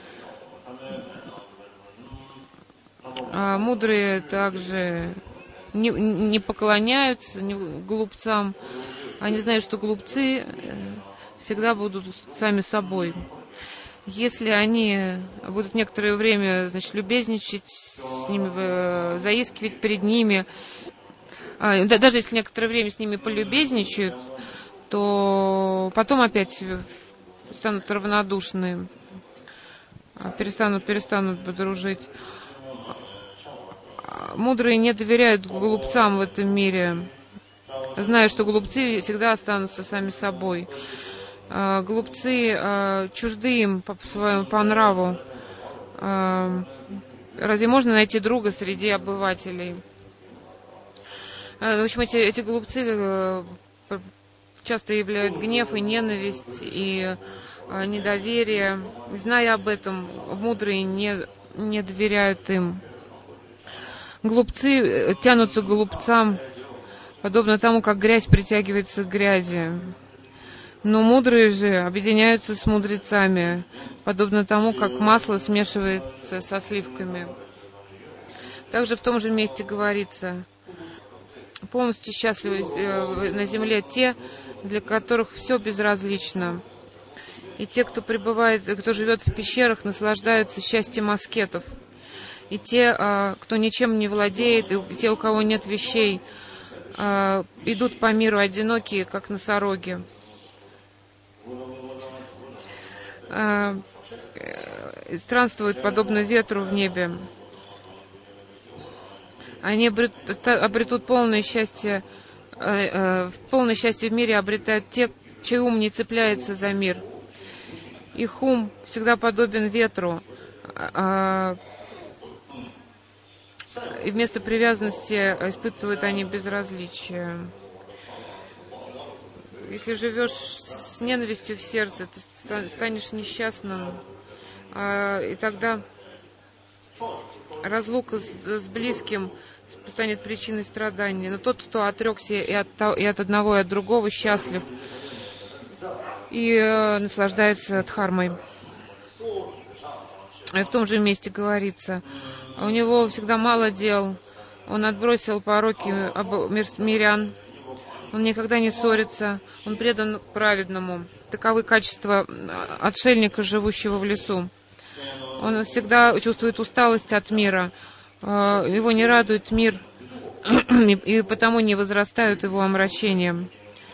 S1: Э, мудрые также не, не поклоняются глупцам. Они знают, что глупцы всегда будут сами собой. Если они будут некоторое время, значит, любезничать с ними, заискивать перед ними, даже если некоторое время с ними полюбезничают, то потом опять станут равнодушны, перестанут, перестанут дружить. Мудрые не доверяют глупцам в этом мире, зная, что глупцы всегда останутся сами собой. Глупцы чужды им по своему по нраву. Разве можно найти друга среди обывателей? В общем, эти, эти глупцы часто являют гнев и ненависть и недоверие. Зная об этом, мудрые не, не доверяют им. Глупцы тянутся к глупцам, подобно тому, как грязь притягивается к грязи. Но мудрые же объединяются с мудрецами, подобно тому, как масло смешивается со сливками. Также в том же месте говорится: полностью счастливы на земле те, для которых все безразлично. И те, кто пребывает, кто живет в пещерах, наслаждаются счастьем аскетов. И те, кто ничем не владеет, и те, у кого нет вещей, идут по миру одинокие, как носороги. Странствуют подобно ветру в небе. Они обретут, обретут полное счастье, полное счастье в мире обретают те, чей ум не цепляется за мир. Их ум всегда подобен ветру, и вместо привязанности испытывают они безразличие. Если живешь с ненавистью в сердце, ты станешь несчастным, и тогда разлука с близким станет причиной страданий. Но тот, кто отрекся и от, и от одного, и от другого, счастлив и наслаждается дхармой. И в том же месте говорится: у него всегда мало дел, он отбросил пороки мирян, он никогда не ссорится, он предан праведному. Таковы качества отшельника, живущего в лесу. Он всегда чувствует усталость от мира, его не радует мир, и потому не возрастают его омрачения.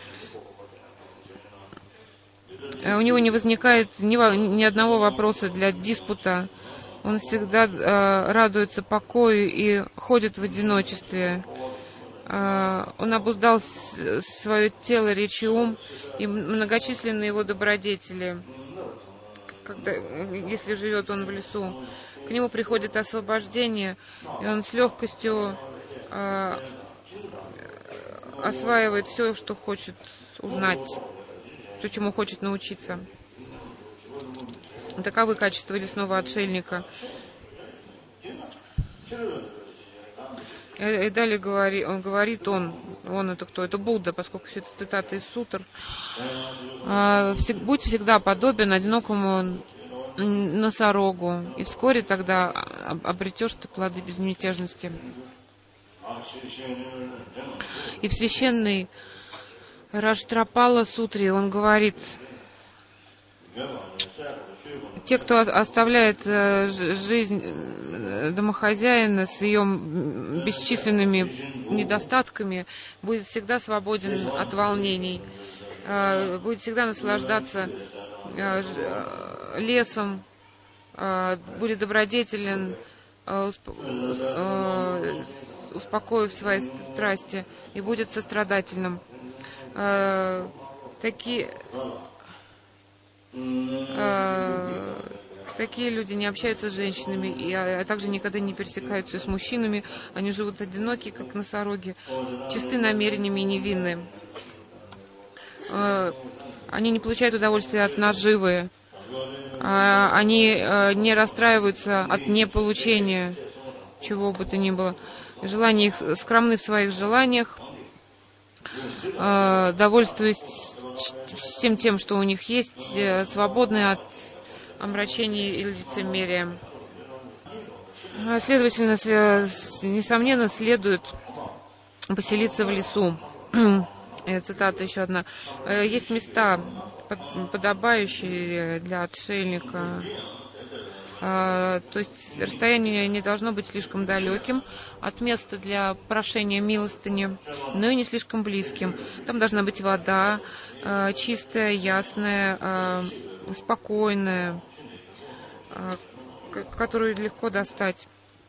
S1: У него не возникает ни, ни одного вопроса для диспута. Он всегда э, радуется покою и ходит в одиночестве. Э, он обуздал с, свое тело, речь и ум, и многочисленные его добродетели. Когда, если живет он в лесу, к нему приходит освобождение, и он с легкостью э, осваивает все, что хочет узнать, все, чему хочет научиться. Таковы качества лесного отшельника. И далее говори, он говорит, он, Он это кто? Это Будда, поскольку все это цитаты из сутр. Будь всегда подобен одинокому носорогу, и вскоре тогда обретешь ты плоды безмятежности. И в священной Раджтрапала сутре он говорит: те, кто оставляет жизнь домохозяина с ее бесчисленными недостатками, будет всегда свободен от волнений, будет всегда наслаждаться лесом, будет добродетелен, успокоив свои страсти, и будет сострадательным. Такие, такие люди не общаются с женщинами, и, а также никогда не пересекаются с мужчинами. Они живут одинокие, как носороги, чисты намерениями и невинны. Они не получают удовольствия от наживы. Они не расстраиваются от неполучения чего бы то ни было. Желания их скромны в своих желаниях, довольствуясь всем тем, что у них есть, свободны от омрачений и лицемерия. Следовательно, несомненно, следует поселиться в лесу. Цитата еще одна. Есть места, подобающие для отшельника. То есть расстояние не должно быть слишком далеким от места для прошения милостыни, но и не слишком близким. Там должна быть вода, чистая, ясная, спокойная, которую легко достать.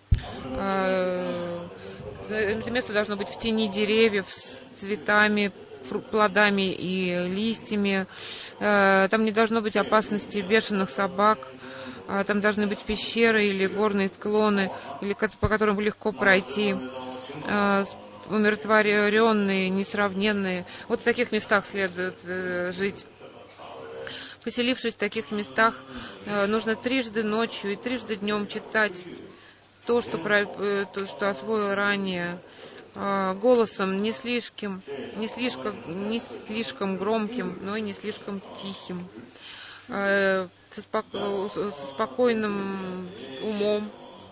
S1: Это место должно быть в тени деревьев, с цветами, плодами и листьями. Там не должно быть опасности бешеных собак. Там должны быть пещеры или горные склоны, или по которым легко пройти, умиротворенные, несравненные. Вот в таких местах следует жить. Поселившись в таких местах, нужно трижды ночью и трижды днем читать то, что, то, что освоил ранее, голосом не слишком, не слишком, не слишком громким, но и не слишком тихим, со, споко, со спокойным умом,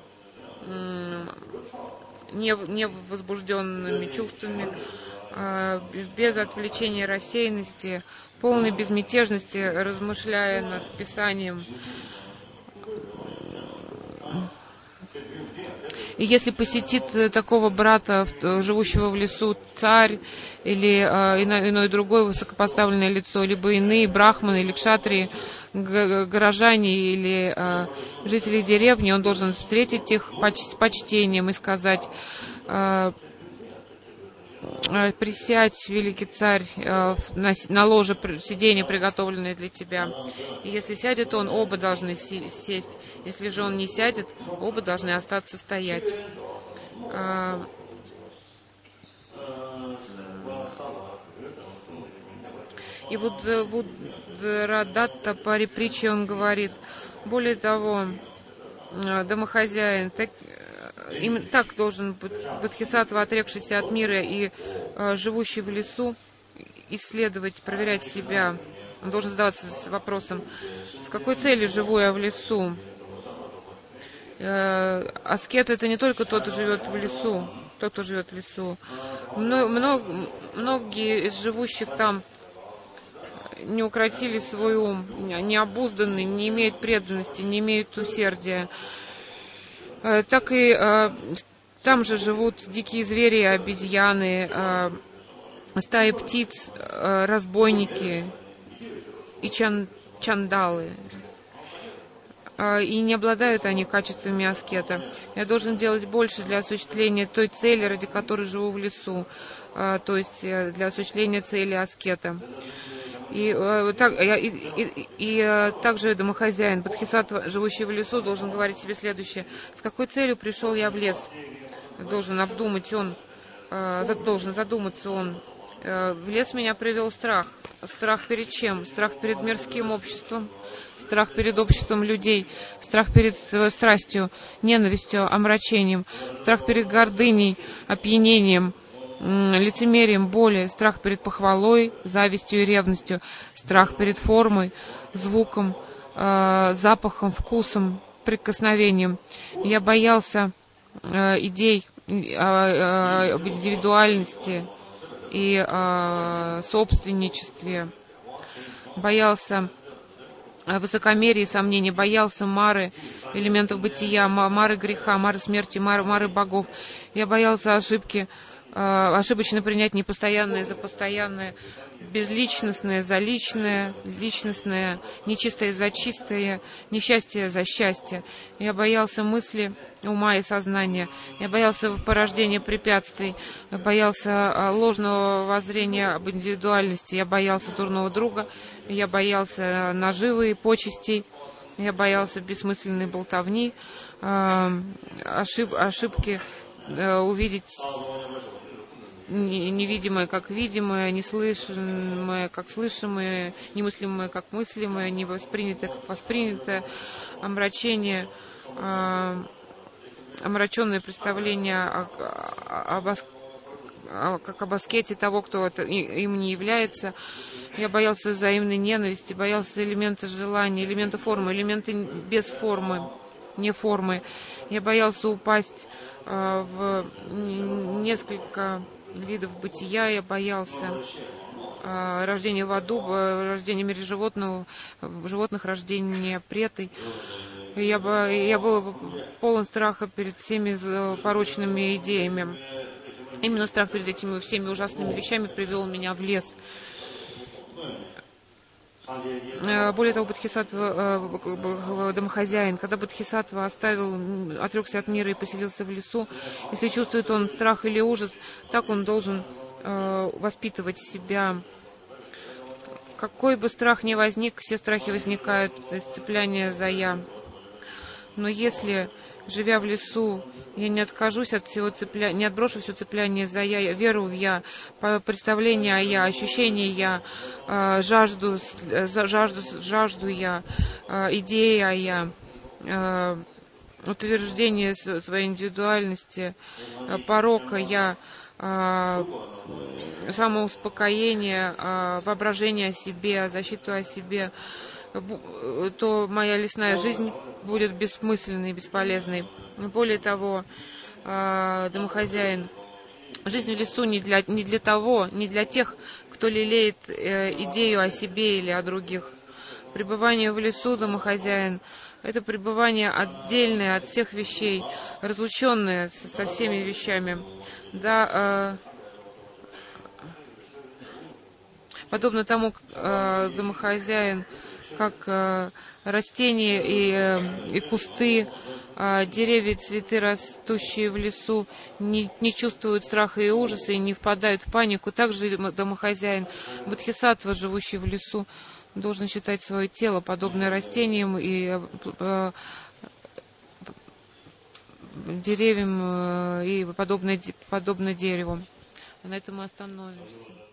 S1: не, не возбужденными чувствами, без отвлечения рассеянности, полной безмятежности, размышляя над Писанием. И если посетит такого брата, живущего в лесу, царь или э, иное, иное другое высокопоставленное лицо, либо иные брахманы или кшатрии, горожане или э, жители деревни, он должен встретить их с почтением и сказать: э, «Присядь, великий царь, э, на, на ложе сиденье, приготовленное для тебя». И если сядет он, оба должны сесть. Если же он не сядет, оба должны остаться стоять. Э, И вот Будрадатта Парипричи он говорит: более того, домохозяин, так, именно так должен быть бодхисаттва, отрекшийся от мира и э, живущий в лесу, исследовать, проверять себя. Он должен задаваться вопросом: с какой целью живу я в лесу? Э, аскет — это не только тот, кто живет в лесу, тот, кто живет в лесу. Мно, много, многие из живущих там не укротили свой ум, не обузданы, не имеют преданности, не имеют усердия. Так и э, там же живут дикие звери, обезьяны, э, стаи птиц, э, разбойники и чан, чандалы. Э, и не обладают они качествами аскета. Я должен делать больше для осуществления той цели, ради которой живу в лесу, э, то есть для осуществления цели аскета. И, э, так, и, и, и, и э, также домохозяин, бодхисаттва, живущий в лесу, должен говорить себе следующее: с какой целью пришел я в лес? Должен обдумать он, э, должен задуматься он. Э, в лес меня привел страх. Страх перед чем? Страх перед мирским обществом, страх перед обществом людей, страх перед э, страстью, ненавистью, омрачением, страх перед гордыней, опьянением, лицемерием, боли, страх перед похвалой, завистью и ревностью, страх перед формой, звуком, э, запахом, вкусом, прикосновением. Я боялся э, идей э, э, об индивидуальности и э, собственничестве, боялся высокомерия и сомнений, боялся мары, элементов бытия, мары греха, мары смерти, мары, мары богов. Я боялся ошибки, э, ошибочно принять непостоянное за постоянное, безличностное за личное, личностное, нечистое за чистое, несчастье за счастье. Я боялся мысли, ума и сознания. Я боялся порождения препятствий. Я боялся ложного воззрения об индивидуальности. Я боялся дурного друга. Я боялся наживы и почестей. Я боялся бессмысленной болтовни, ошиб, ошибки, увидеть невидимое как видимое, неслышимое как слышимое, немыслимое как мыслимое, невоспринятое как воспринятое, омрачение, омраченное представление об, как об аскете того, кто это, им не является. Я боялся взаимной ненависти, боялся элемента желания, элемента формы, элемента без формы, не формы. Я боялся упасть э, в несколько видов бытия. Я боялся э, рождения в аду, рождения в мире животного, животных, рождения претой. Я, я был полон страха перед всеми порочными идеями. Именно страх перед этими всеми ужасными вещами привел меня в лес. Более того, Бодхисаттва, домохозяин, когда Бодхисаттва оставил, отрекся от мира и поселился в лесу, если чувствует он страх или ужас, так он должен э, воспитывать себя. Какой бы страх ни возник, все страхи возникают из цепляния за «я». Но если, живя в лесу, я не откажусь от всего цепля... не отброшу все цепляние за «я», веру в «я», представление о «я», ощущение «я», жажду, жажду, жажду «я», идеи о «я», утверждение своей индивидуальности, порока «я», самоуспокоение, воображение о себе, защиту о себе, то моя лесная жизнь будет бессмысленной и бесполезной. Более того, домохозяин, жизнь в лесу не для, не для того, не для тех, кто лелеет идею о себе или о других. Пребывание в лесу, домохозяин, это пребывание отдельное от всех вещей, разлученное со всеми вещами. Да, подобно тому, как домохозяин, как э, растения и, э, и кусты, э, деревья, цветы, растущие в лесу, не, не чувствуют страха и ужаса и не впадают в панику. Также домохозяин, бодхисаттва, живущий в лесу, должен считать свое тело подобное растениям и э, э, деревьям э, и подобное, подобное дереву. На этом мы остановимся.